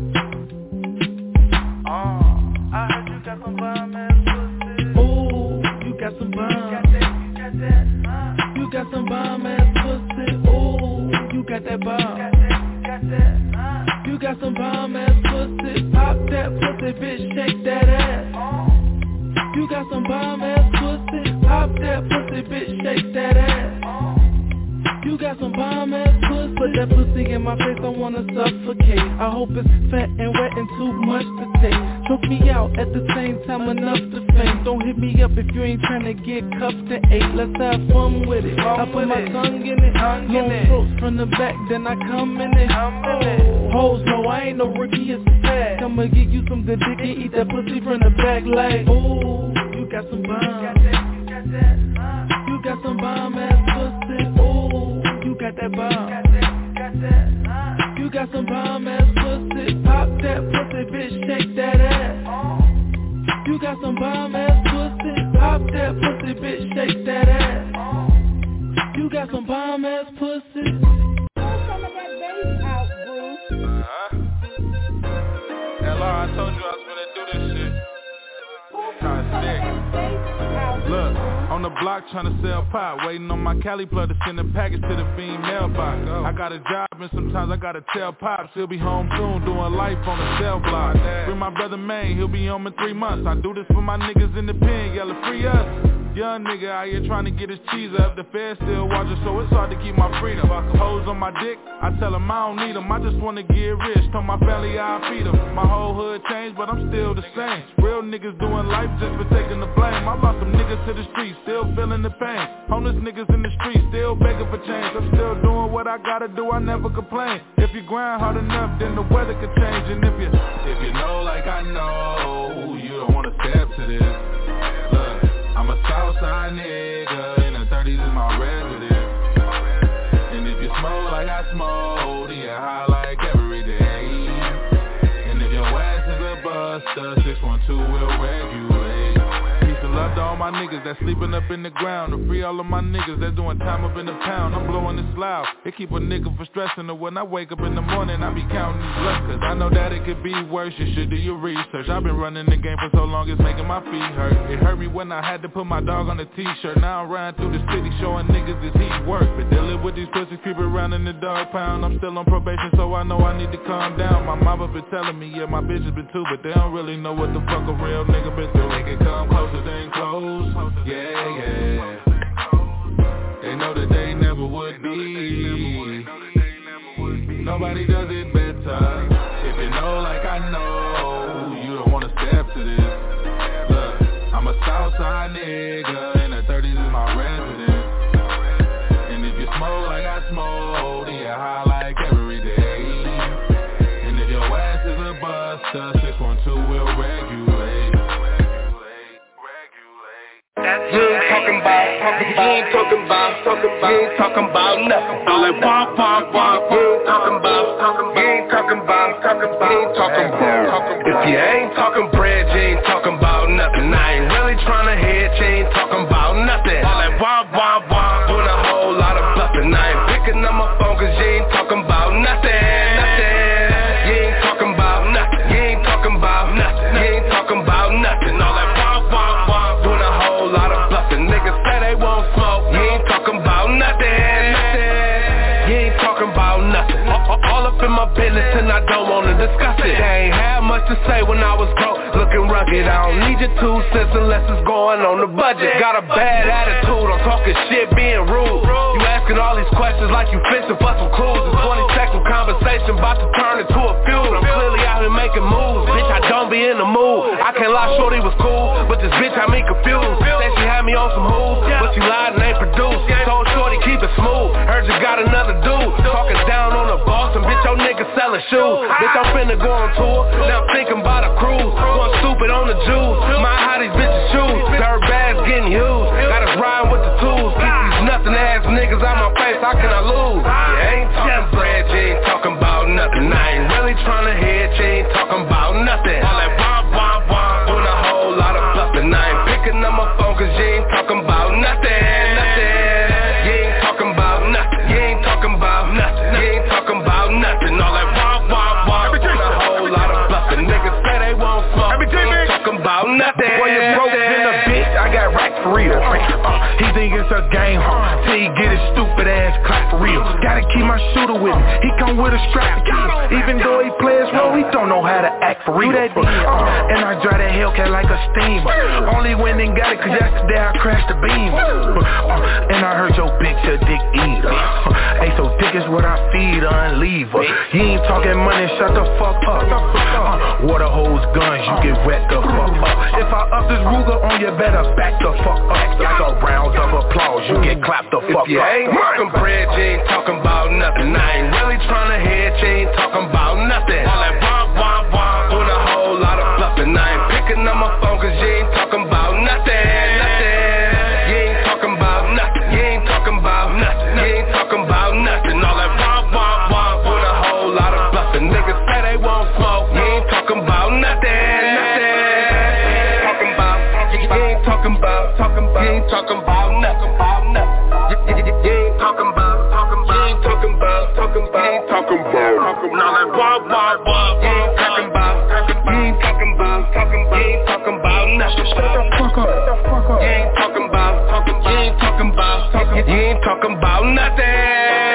I heard you got some bomb ass pussy. Ooh, you got some bomb. You got some bomb ass pussy, ooh, you got that bomb. You got some bomb ass pussy, pop that pussy, bitch, shake that ass. You got some bomb ass pussy, pop that pussy, bitch, shake that ass. You got some bomb ass pussy, put that pussy in my face, I wanna suffocate. I hope it's fat and wet and too much to take. Choke me out at the same time, enough to faint. Don't hit me up if you ain't tryna get cuffed and ate. Let's have fun with it. I put my tongue in it, long throats from the back, then I come in it. Hoes know I ain't no rookie, it's a fact. I'ma get you some good dick and eat that pussy from the back like, ooh, you got some bomb. You got some bomb ass pussy, ooh, you got that bomb. You got some bomb ass pussy, pop that pussy, bitch, shake that ass. You got some bomb ass pussy, pop that pussy, bitch, shake that ass. You got some bomb ass pussy. Hello, I told you I was gonna do this shit. Look, on the block tryna sell pot, waiting on my Cali plug to send a package to the fiend mailbox. I got a job and sometimes I gotta tell Pops he'll be home soon, doing life on the cell block. Bring my brother Maine, he'll be home in 3 months. I do this for my niggas in the pen, yelling free us. Young nigga out here trying to get his cheese up. The feds still watching, so it's hard to keep my freedom. Hoes on my dick, I tell them I don't need them. I just wanna get rich, told my family I'll feed them. My whole hood changed, but I'm still the same. Real niggas doing life just for taking the blame. I lost some niggas to the streets, still feeling the pain. Homeless niggas in the streets, still begging for change. I'm still doing what I gotta do, I never complain. If you grind hard enough, then the weather could change. And if you know like I know, you don't wanna step to this. Look, I'm a Southside nigga, and the 30s is my residence. And if you smoke like I smoke, then you high like every day. And if your ass is a buster, 612 will regulate. Peace and love to all my niggas that sleeping up in the ground, to free all of my niggas that doing time up in the pound. I'm blowing this loud, it keep a nigga from stressing. Or when I wake up in the morning, I be counting these blessings. Cause I know that it could be worse, you should do your research. I've been running the game for so long, it's making my feet hurt. It hurt me when I had to put my dog on a t-shirt. Now I'm riding through the city showing niggas this heat work. But dealing with these pussies, creep around in the dog pound. I'm still on probation, so I know I need to calm down. My mama been telling me, yeah, my bitch has been too, but they don't really know what the fuck a real nigga been through. They can come closer than close, yeah. They know that they never would be. Nobody does it better. If you know like I know, you don't wanna step to this. Look, I'm a Southside nigga, and the 30s is my residence. And if you smoke like I smoke, then you high like every day. And if your ass is a buster, 612 will regulate. You ain't talking about nothing. All that walk. You ain't talking about. If you ain't talking bread, you ain't talking about nothing. I ain't really trying to hit, you ain't talking about nothing. All that walk, doing a whole lot of bluffing. I ain't picking up my phone cause you ain't talking about nothing. You ain't talking about nothing. You ain't talking about nothing. You ain't talking about nothing. All that walk, doing a whole lot of bluffing. Niggas say they won't smoke. You ain't talking about nothing. You ain't talking about nothing. All up in my business and I don't wanna discuss it. They ain't had much to say when I was broke, looking rugged. I don't need your 2 cents unless it's going on the budget. Got a bad attitude, I'm talking shit, being rude. You asking all these questions like you fishing for some clues. It's 20-second conversation about to turn into a feud. I'm clearly out here making moves, bitch, I don't be in the mood. I can't lie, shorty was cool, but this bitch had me confused. Say she had me on some hooves, but she lied and ain't produced. Told shorty keep it smooth, heard you got another dude. Talking down on the boss and bitch, your nigga selling shoes. Bitch, I'm finna go on tour, now I'm thinking about a cruise. Going stupid on the Jews, mind how these bitches choose. Dirt bags getting used, got us riding with the tools. Keep these nothing ass niggas out my face, how can I lose? You ain't talking bread, you ain't talking about nothing. I ain't really trying to hit, you ain't talking about nothing. All that wah, doing a whole lot of bluffing. I ain't picking up my phone cause you ain't talking about nothing. You ain't talking about nothing. You ain't talking about nothing. You ain't talking about nothing. All that wah, doing a whole lot of bluffing. Niggas say they won't smoke. You ain't talking about nothing. Boy, you broke in a bitch, I got racks for real. He think it's a game, till he get his stupid ass clap for real. Gotta keep my shooter with me, he come with a strap to kill. Even though he plays well, he don't know how to act for real. And I drive that Hellcat like a steamer. Only went and got it cause yesterday I crashed the Beamer. And I heard your bitch a dick eater. Hey, so dick is what I feed her and leave her. You ain't talking money, shut the fuck up. Water hose, guns, you get wet the fuck up. If I up this Ruger on you, better back the fuck up. Like a round of applause, you get clapped the fuck up. If you ain't talking bread, you ain't talking about nothing. I ain't really trying to hit, you ain't talking about nothing. All that wah, doing a whole lot of bluffing. I ain't picking up my phone cause you ain't talking about nothing. You ain't talking about nothing. You ain't talking about nothing. You ain't talking about nothing. All that wah, doing a whole lot of bluffing. Niggas say they won't smoke. You ain't talking about nothing. You ain't talking about nothing. You ain't talking about, you ain't talking about, you ain't talking about, now that wah, you ain't talking about, you ain't talking about nothing. Shut the fuck up. You ain't talking about, you ain't talking about nothing.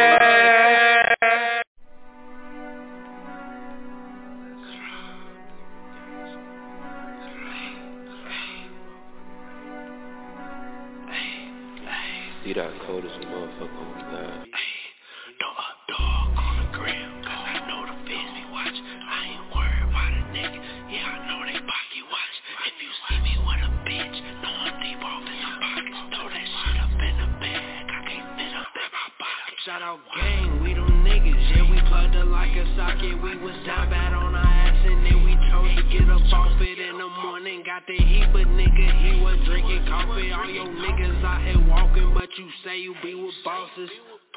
See that cold as a motherfucker, oh God. Dog on the grill, cause I know the feds be watch. I ain't worried about a nigga, yeah I know they pocket watch. If you see me with a bitch, know I'm deep off in the pockets. Throw that shit up in the bag, I can't fit up in my pocket. Shout out gang, we them niggas, yeah we plugged her like a socket. We was down bad on our ass and then we chose to get up off it in the morning. Got the heat, but nigga he was drinking coffee. All your niggas out here walking, but you say you be with bosses.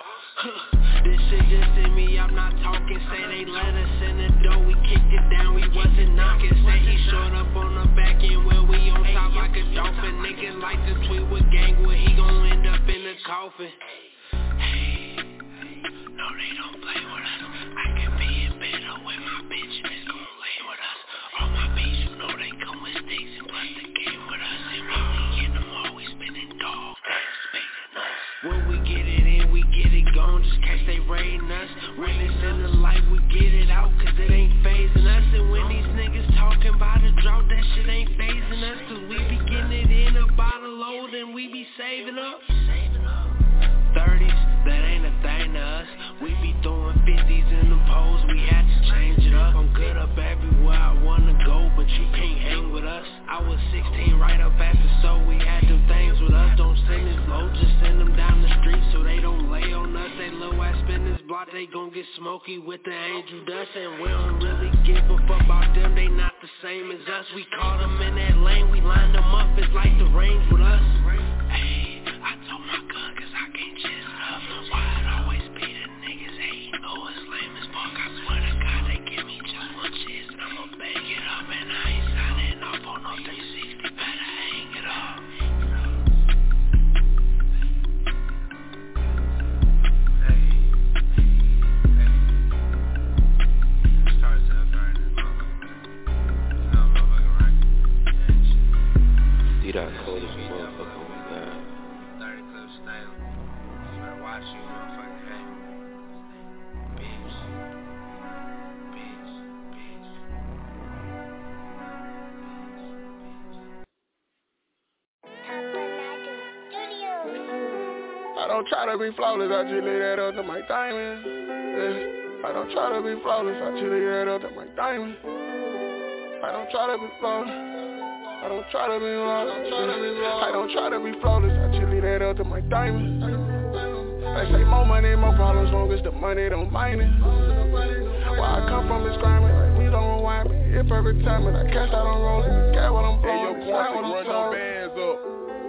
This shit just hit me, I'm not talking. Say they let us in the door, we kicked it down, we wasn't knocking. Say he showed up on the back end where we on top like a dolphin. Niggas like to tweet with gang, where he gon' end up in the coffin. Hey, no they don't play with us. I can be in bed with my bitch and it's gon' lay with us. All my beats, you know they come with sticks and plus the game with us. And when we get them all, we spinning dogs, they expecting us. When we get it in, we get it gone, just in case they raiding us. When it's in the light, we get it out, cause it ain't phasing us. And when these niggas talking about a drought, that shit ain't phasing us. Cause we be getting it in a bottle load and we be saving up. 30s, that ain't a thing to us. We be throwing 50s in the poles, we had to change it up. I'm good up everywhere I wanna go, but you can't hang with us. I was 16 right up after, so we had them things with us. Don't send this low, just send them down the street so they don't lay on us. They little ass spin this block, they gon' get smoky with the angel dust. And we don't really give a fuck about them, they not the same as us. We caught them in that lane, we lined them up, it's like the range with us. Hey, I told my gun cause I can't chase it up. Why it always be the niggas hating? Oh, it's lame as fuck. I swear to God, they give me just one chance and I'ma bang it up. And I ain't signing off on no 360, better hang it up. D-Dot cold as a motherfucker, oh my God. 30 clips stale. You better watch you, motherfucking game. Bitch. I don't try to be flawless, I just lay that up to my diamond. Yeah. I don't try to be flawless, I just lay that up to my diamond. I don't try to be flawless. I don't try to be flawless. I don't try to be flawless, I just lay that up to my diamond. They say more money, more problems, long as the money don't mind it. Where I come from is grimy, like we don't rewind me. If every time that I cash out on rolling, got what I'm blowing, got what I'm told.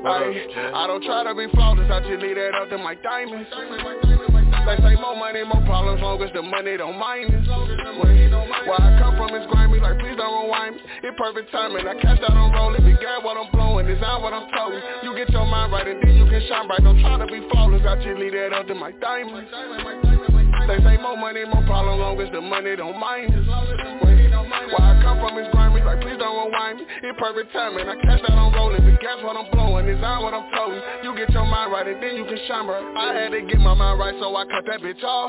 I don't try to be flawless, I just leave that up to my diamonds. They say more money, more problems, long as the money don't mind it. Where I come from is grimy, like please don't rewind me. It's perfect timing, I cash out on rolling, the gas what I'm blowing, design what I'm told. You get your mind right and then you can shine bright. Don't try to be flawless, I just leave that up to my diamonds. They say more money, more problems, long as the money don't mind it. Where I come from is grimy, like please don't rewind me. It's perfect timing, I cash out on rolling, the gas what I'm blowing, design what I'm told. You get your mind right and then you can shine bright. I had to get my mind right, so I cut that bitch off.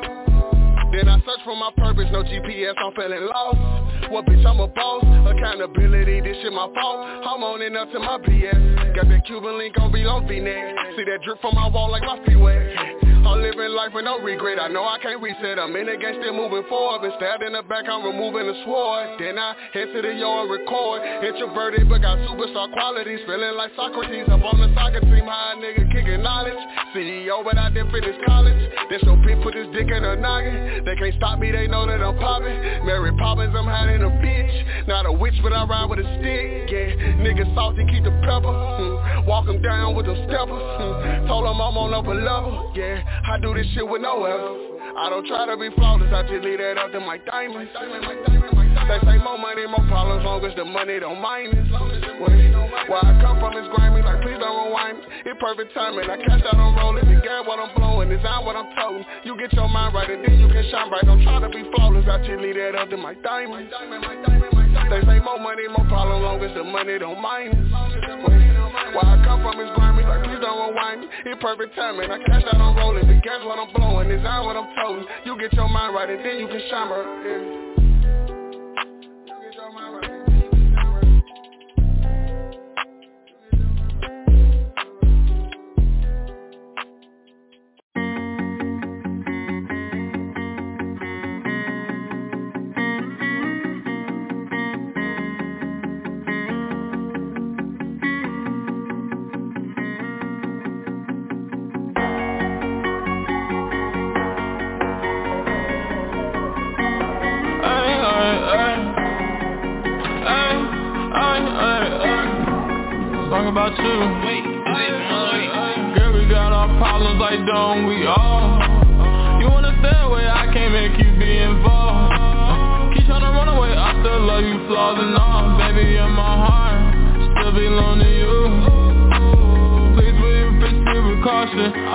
Then I search for my purpose, no GPS, I'm feeling lost. Well bitch, I'm a boss, accountability, this shit my fault. I'm owning up to my BS. Got that Cuban link on V-Long V-neck. See that drip from my wall like my feet wet. I'm living life with no regret, I know I can't reset. I'm in the game still moving forward, been stabbed in the back, I'm removing the sword. Then I head to the yard and record. Introverted but got superstar qualities, feeling like Socrates. Up on the soccer team, high nigga kicking knowledge. CEO but I didn't finish college. Then so bitch put this dick in her noggin. They can't stop me, they know that I'm poppin'. Mary Poppins, I'm hiding a bitch. Not a witch but I ride with a stick, yeah. Niggas salty, keep the pepper. Walk them down with them steppers. Told them I'm on upper level, yeah. I do this shit with no effort. I don't try to be flawless, I just leave that up to my diamonds. They say more money, more problems, long as the money don't mind it. Where I come from is grimy, like please don't rewind me. It's perfect timing, I cash out on rolling, the gas what I'm blowing, design what I'm told. You get your mind right and then you can shine bright. Don't try to be flawless, I just leave that up to my diamonds. They say more money, more problems, long as the money don't mind it. Where I come from is grimy, like please don't rewind me. It's perfect timing, I cash out on rolling, the gas what I'm blowing, design what I'm told. You get your mind right and then you can shine bright. Yeah. About you. Girl, we got our problems like don't we all?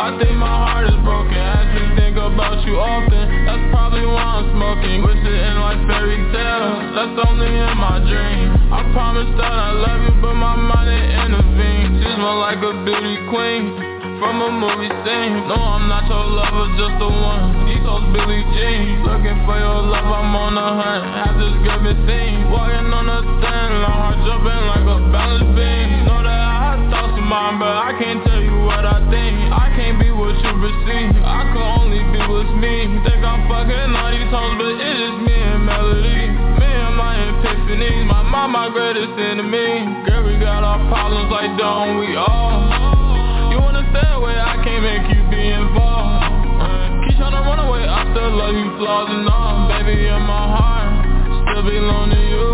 I think my heart is broken. Actually think about you often. That's probably why I'm smoking. Wish it in like fairy tales. That's only in my dream. I promise that I love you, but my mind ain't intervene. She smell like a beauty queen from a movie scene. No, I'm not your lover, just the one. These hoes Billie Jean. Looking for your love, I'm on the hunt. Have this girl been seen? Walking on a thin line, heart jumping like a balance beam. Know that I have thoughts of mine, but I can't tell you what I think. I can't be what you receive. I can only be what's me. Think I'm fucking all these hoes, but it's just me and Melody. Me and my epiphanies. My mom, my greatest enemy. Girl, we got our problems like don't we all? You wanna stay away, I can't make you be involved. Keep tryna run away, I still love you, flaws and all. Baby, in my heart, still belong to you.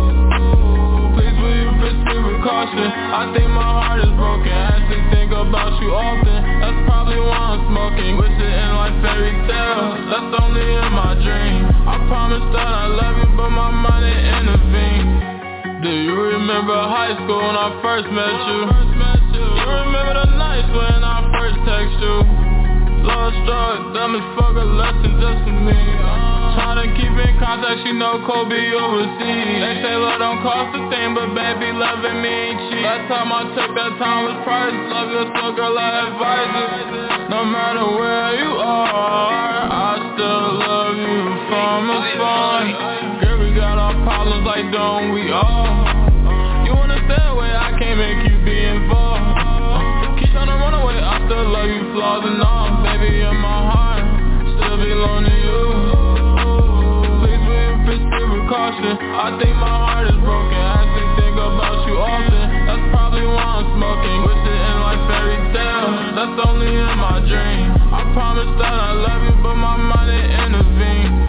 Please will you proceed with caution? I think my heart is broken, actually think about you often. That's probably why I'm smoking. Wish it in like fairy tales. That's only in my dream. I promise that I love you, but my mind ain't intervene. Do you remember high school when I first met you? You remember the nights when I first text you? Love struck, dumb as fuck, a lesson just for me. Tryna keep in contact, she know Kobe overseas. They say love don't cost a thing, but baby, loving me ain't cheap. Last time I took that time was priceless. Love your soul, girl, I advise you. No matter where you are, I still love you from afar. Girl, we got our problems like don't we all? You wanna stay away, I can't make you be involved. Keep tryna run away, I still love you, flaws and all. Baby, in my heart, still belong to you. Please will you proceed with caution? I think my heart is broken, actually think about you often. That's probably why I'm smoking. Wish it in like fairy tales. That's only in my dream. I promise that I love you, but my mind ain't intervene.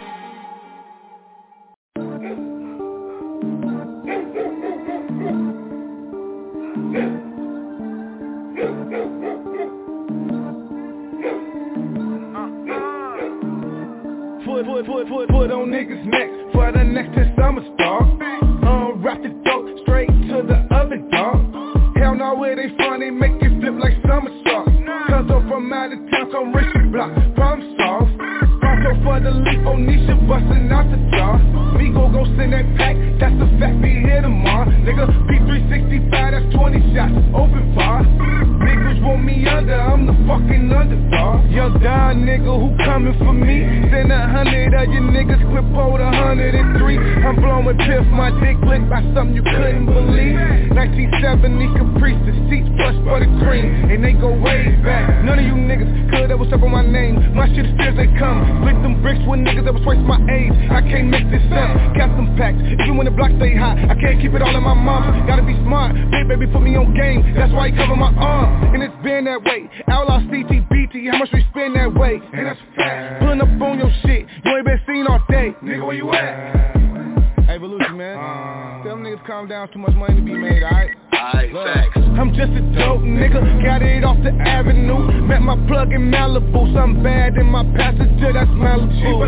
Put on niggas' neck for the next 10 summer stars. Unwrap the dope straight to the oven, dog. Hell no, it ain't funny, make it flip like somersaults. Cause I'm from out of town, come rich and block, problem solved. Pronto for the leaf, Onisha bustin' out the jaw. Me go send that pack, that's a fact, be here tomorrow. Nigga, P365, that's 20 shots, open bar. Niggas want me under, I'm the fucking underdog. Young Don nigga who coming for me. Send 100 of you niggas, clip hold 103. I'm blowing piff, my dick licked by something you couldn't believe. 1970 Caprice, the seats plush for the cream, and they go way back. None of you niggas could ever step on my name. My shit is still they come. Split them bricks with niggas that was twice my age. I can't make this up, got some packs. Even when the block stay hot, I can't keep it all in my mama. Gotta be smart, big baby put me on game. That's why he cover my arm, and it's been that way. Outlaw CTBT, how much we spend that way? And that's fact. Pulling up on your shit, you ain't been seen all day. Nigga, where you at? Hey, Belushi, man. Tell them niggas calm down, too much money to be made, alright? Facts. I'm just a dope nigga, got it off the avenue. Met my plug in Malibu, something bad in my passenger, that's Malibu.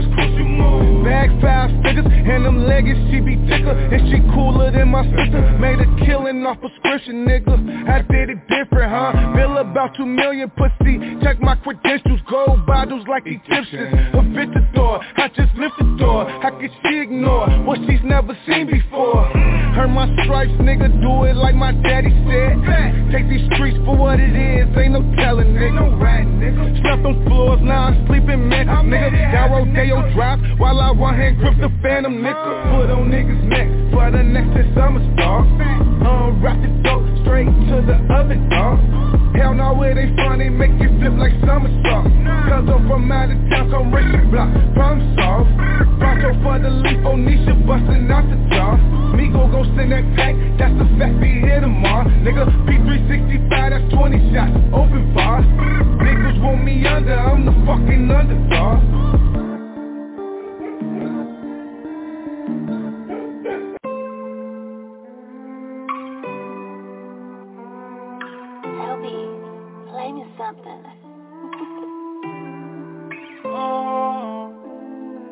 Bag 5 figures, and them leggings, she be thicker, and she cooler than my sister. Made a killing off prescription, nigga. I did it different, huh? Bill about 2 million, pussy. Check my credentials, gold bottles like Egyptians. A Vitador, I just lift the door. How could she ignore what she's never seen before? Heard my stripes, nigga, do it like my daddy said. Take these streets for what it is, ain't no telling, nigga. Slept on floors, now I'm sleeping, man, nigga. Got Rodeo Drive, while I one hand grip the Phantom, nigga. Put on niggas' neck for the next 10 summer stars. Unwrap the dope straight to the oven, dog. Hell no, it ain't funny, make it flip like somersaults. Cause I'm from out of town, come rich and block, problem solved. Pronto for the leaf, Onisha bustin' out the jaw. Me go send that pack, that's a fact, be here tomorrow. Nigga, P365, that's 20 shots, open bar. Niggas want me under, I'm the fucking underdog. LB, play me something.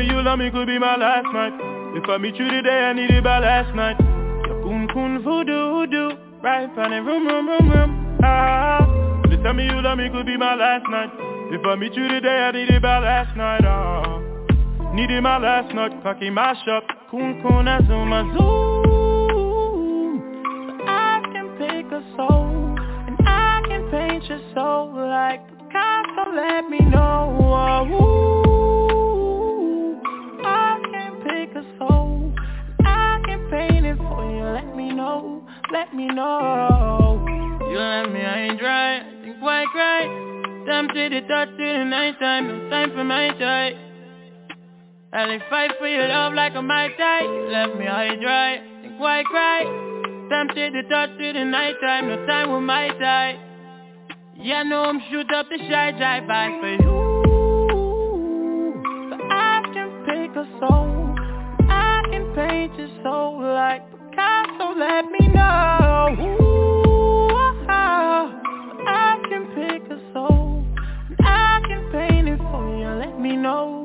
me you love me, could be my last night. If I meet you today, I need it by last night. Your kun voodoo, right on the room. Ah, they tell me you love me, could be my last night. If I meet you today, I need it by last night. Ah, need it my last night, cocky my shop. Kun azuma zoom. I can pick a soul, and I can paint your soul like Picasso. Let me know. I can pick a soul, I can paint it for you. Let me know. You left me high and dry, I think why cry? Tempted to touch till the night time, no time for my tie. I'll fight for your love like a Mai Tai. You left me high and dry, I think why cry? Tempted to touch till the night time, no time with my tie. Yeah, I know I'm shoot up the shy, drive by for you. But I can pick a soul, I can paint your soul like Picasso. Let me know. I can pick a soul, I can paint it for you. Let me know.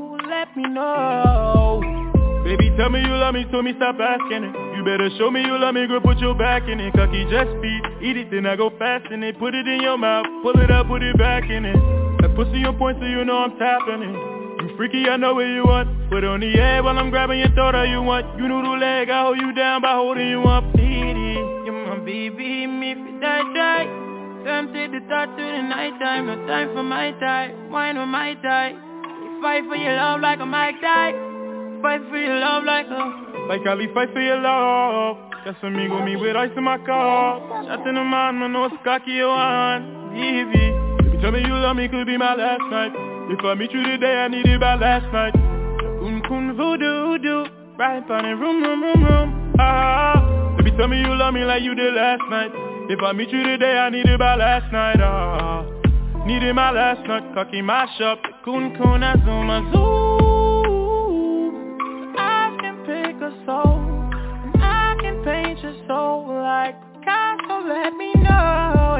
Baby, tell me you love me, so me stop asking it. You better show me you love me, girl, put your back in it. Cocky just speed, eat it, then I go fast in it. Put it in your mouth, pull it up, put it back in it. That pussy on point, so you know I'm tapping it. You freaky, I know what you want. Put on the air while I'm grabbing your throat, all you want. You know the leg, I hold you down by holding you up. You're my baby, me if you die. Tempted to touch through the night time, no time for my tie. Wine with my tie. Fight for your love like a Mike Type. Fight for your love like Ali, fight for your love. Just amigo me with ice in my car. Shot in the man, no it's cocky you want. Baby, tell me you love me, could be my last night. If I meet you today, I need it by last night. Kun voodoo, right on the room. Ah, baby, tell me you love me like you did last night. If I meet you today, I need it by last night. Ah, need it my last night, cocky my shop. Kun azuma zoom. I can pick a soul, and I can paint your soul like Picasso. Let me know.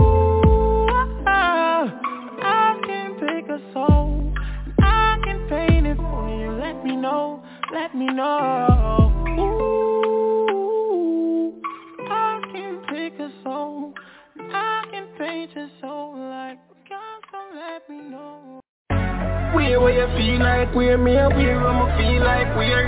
I can pick a soul, and I can paint it for you. Let me know. Ooh, I can pick a soul, and I can paint your soul like Picasso. Let me know. Where you feel like we're me, where I'ma feel like we're.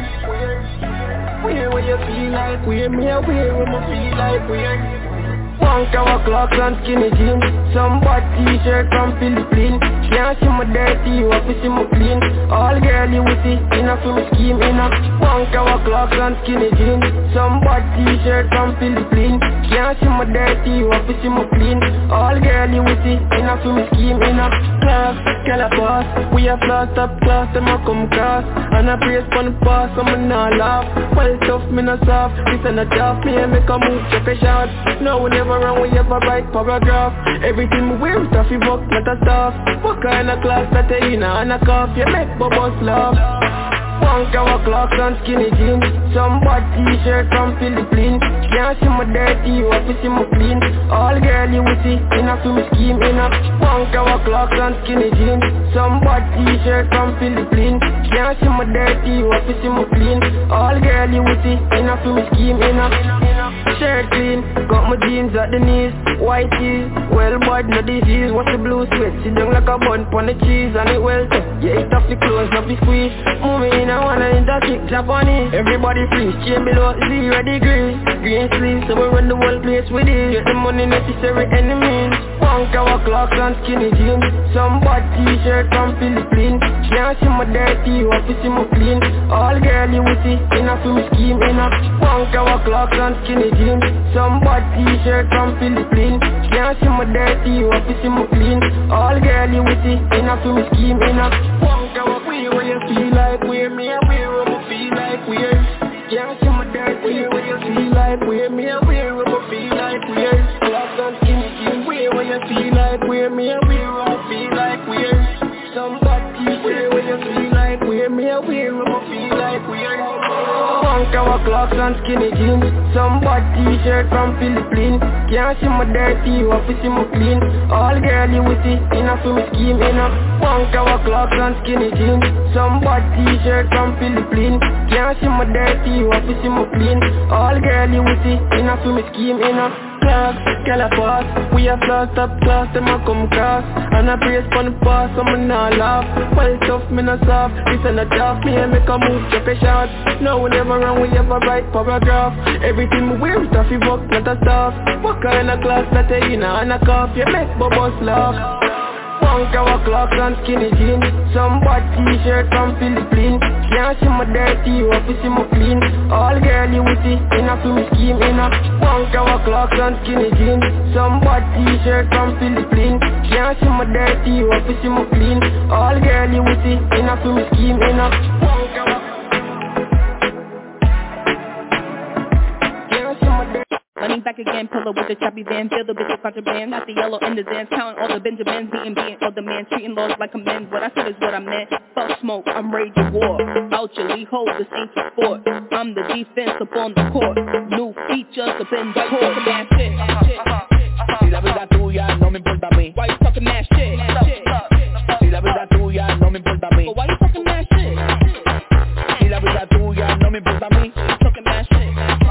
Where you feel like we're me, where I'ma feel like we're. 1 hour clocks and skinny jeans, some bad t-shirt from Philippines. Can't see my dirty, you have to see my clean. All girly with it, enough for me scheme, enough. 1 hour clocks and skinny jeans, some bad t-shirt from Philippines. Can't see my dirty, you have to see my clean. All girly with it, enough for me scheme, enough. Class, calabash, we have lost up class, them a come cross. And I praise for the past, so me not laugh. Well tough, me not soft, this and a tough. Me and make a move, check a shot. No, we never run, we ever write paragraph. Everything we wear is stuffy book, not a stuff. What kind of class that they in and a cough? You make bubbles laugh. 1 hour clocks and skinny jeans, some bad t-shirt from Philippines. Can't see my dirty, you have to see my clean. All girly with it, enough for me scheme, enough. 1 hour clocks and skinny jeans, some bad t-shirt from Philippines. Can't see my dirty, you have to see my clean. All girly with it, enough for me scheme, enough. Shirt clean, got my jeans at the knees. White tees, well bad, no disease. What's the blue sweat? Sit down like a bun pon the cheese and it well tough. Yeah, it off the clothes, not be squeeze. Moving in a wanna in the kick Japanese. Everybody freeze, chain below 0 degrees. Green sleeves, so we run the whole place with it. Get the money necessary any means. 1 hour clocks and skinny jeans, some bad t-shirt from Philippines. Can't see my dirty, you have to see my clean. All girly with it, enough for me scheme, enough. 1 hour clocks and skinny jeans, some bad t-shirt from Philippines. Can't see my dirty, you have to see my clean. All girly with it, enough for me scheme, enough. 1 hour where you feel like we're me, where I'ma feel like we're. Can't see my dirty, where you feel like we're me, where I'ma feel like we're. Clocks and skinny jeans, where you feel like we're me, where I'ma feel like we're. Some bad t-shirt, where you feel like we're me, where I'ma feel like we're. 1 cover clocks and skinny jeans. Some bad t-shirt from Philippines. Can't see my dirty, you have to see my clean. All girly with it, enough for me scheme, enough. One cover clocks and skinny jeans. Some bad t-shirt from Philippines. Can't see my dirty, you have to see my clean. All girly with it, enough for me scheme, enough. Class, girl a pass. We have lost up class, them a come cross. And I praise for the past, so me nah laugh. Well tough, me nah soft. This ain't a tough, me and make a move, check a shot. No, we never wrong, we ever write paragraph. Everything we wear is stuffy book, not a stuff. What kind of class that you know and a cough? You make bubbles laugh. One cover clocks and skinny jeans. Some bad t-shirt from Philippines. Can't see my dirty, you have to see my clean. All girly with it, enough for me scheme, enough. One cover clocks and skinny jeans. Some bad t-shirt from Philippines. Can't see my dirty, you have to see my clean. All girly with it, enough for me scheme, enough. One cover. Running back again, pull up with the choppy van. Feel the bitch contraband. Got the yellow in the dance. Counting all the Benjamins. Being all the man. Treating laws like a man. What I said is what I meant. Fuck smoke, I'm raging war. Out your Lee hold, this ain't your sport. I'm the defense up on the court. New features up in the court. Mad shit. Si la vida tuya no me importa a mí. Why you talking mad shit? Si la vida tuya no me importa a mí. Why you talking mad shit? Si la vida tuya no me importa a mí. You talking mad shit?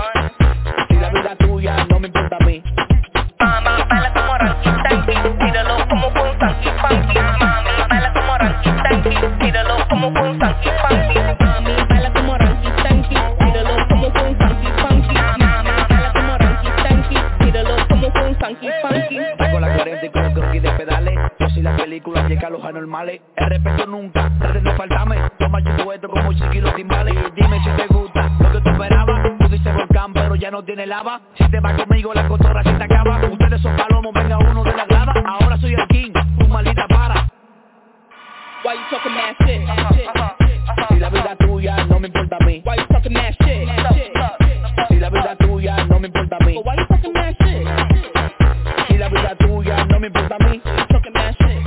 Si la vida tuya no me importa a mí. Mami, baila como Ranky Tanky, tíralo como con Sanky Panky. Mami, baila como Ranky Tanky, tíralo como con Sanky Panky. Mami, baila como Ranky Tanky, tíralo como con Sanky Panky. Mami, baila como Ranky Tanky, tíralo como con Sanky Panky. Saco la 40 y con el croquis de pedales. Yo soy la película, llega a los anormales. El respeto nunca, traten de faltarme. Toma yo esto como chiquilo timbales. Y dime si te gusta lo que tú esperabas. Tú dices volcán, pero ya no tiene lava. Si te vas conmigo, la cotorra se te acaba. Ustedes son palomos, venga uno de la grada. Ahora soy el king, tu maldita para. Why you talking mad shit? Si la vida tuya no me importa a mí. Why you talking mad shit? Si la vida tuya no me importa a mí. Why you talking mad shit? Si la vida tuya no me importa a mí. You talking mad shit?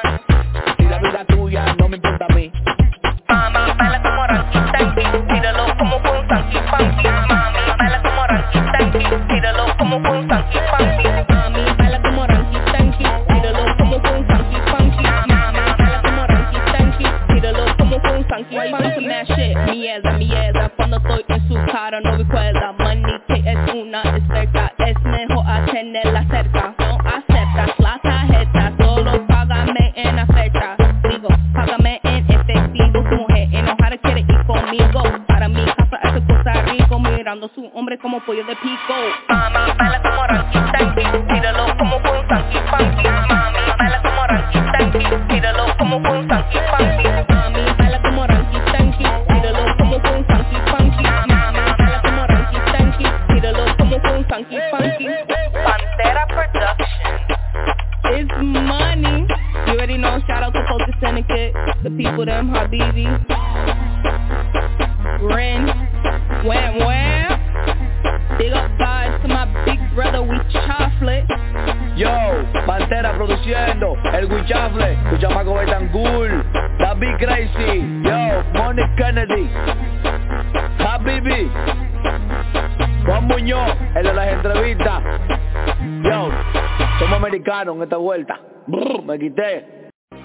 Si la vida tuya no me importa a mí. Mami, baila como Ranky Tanky, tíralo como con Sanky Panky. Mami, baila como Ranky Tanky, tíralo como con Sanky Panky. Mami, baila como Ranky Tanky, tíralo como con Sanky Panky. Mami, baila como Ranky Tanky, tíralo como con Sanky Panky. Why you talking mad shit? Mierda, cuando estoy en su cara no recuerda. Money que es una experta, es mejor a tenerla cerca. No aceptas la tarjeta, solo págame en oferta. Digo, págame en efectivo, su mujer enojada quiere ir conmigo. Para mi casa es Costa Rico, mirando a su hombre como pollo de pico. Mami, baila como Ranky Tanky, tíralo como con Sanky Panky. Mami, baila como Ranky Tanky, tíralo como con Sanky Panky. Mami, baila como Ranky Tanky, tíralo como con Sanky Panky. Mami, baila como Ranky Tanky, tíralo como con Sanky Panky. Pantera Production. It's money. You already know, shout out to Focus Syndicate, the people them Habibi, Ren, Wham. Big up guys to my big brother, we chocolate. Yo, Pantera produciendo, el Wichafle, tu chamaco Betancourt, David Crazy, yo, Money Kennedy, Habibi, Juan Muñoz, el de las entrevistas. Yo, somos americanos en esta vuelta. Brr, me quité.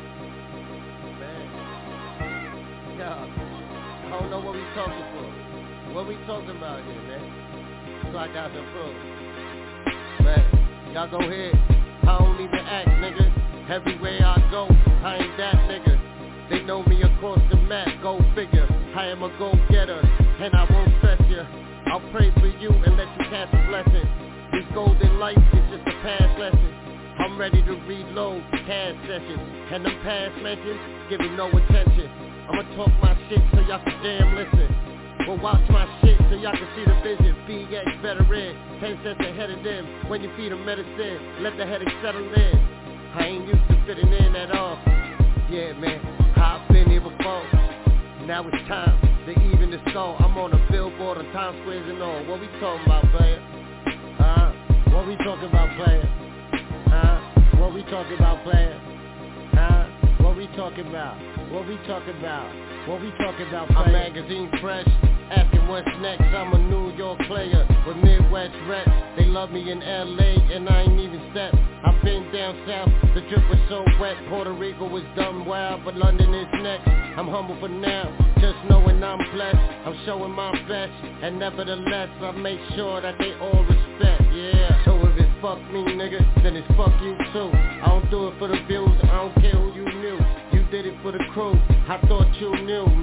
I don't know what we talking for. What we talking about here, man? So I got the proof. Man, y'all go ahead. I don't even act, nigga. Everywhere I go, I ain't that nigga. They know me across the map, go figure. I am a go-getter, and I won't stress ya. I'll pray for you and let you catch a blessing. This golden life is just a past lesson. I'm ready to reload cash sessions. And them past mentions give me no attention. I'ma talk my shit so y'all can damn listen. Well, watch my shit so y'all can see the vision. BX veteran, 10 cents ahead of them. When you feed them medicine, let the headache settle in. I ain't used to fitting in at all. Yeah, man, I've been here before. Now it's time to even the score. I'm on a billboard on Times Square and all. What we talking about, player? What we talking about, player? What we talking about, player? What we talking about? What we talking about? What we talking about? I'm magazine fresh, asking what's next. I'm a New York player with Midwest reps. They love me in LA and I ain't even stepped. I've been down south, the drip was so wet. Puerto Rico was dumb wild, but London is next. I'm humble for now, just knowing I'm blessed. I'm showing my best, and nevertheless I make sure that they all respect. Yeah, so if it's fuck me nigga, then it's fuck you too. I don't do it for the views, I don't care who you knew. You did it for the crew, I thought you knew.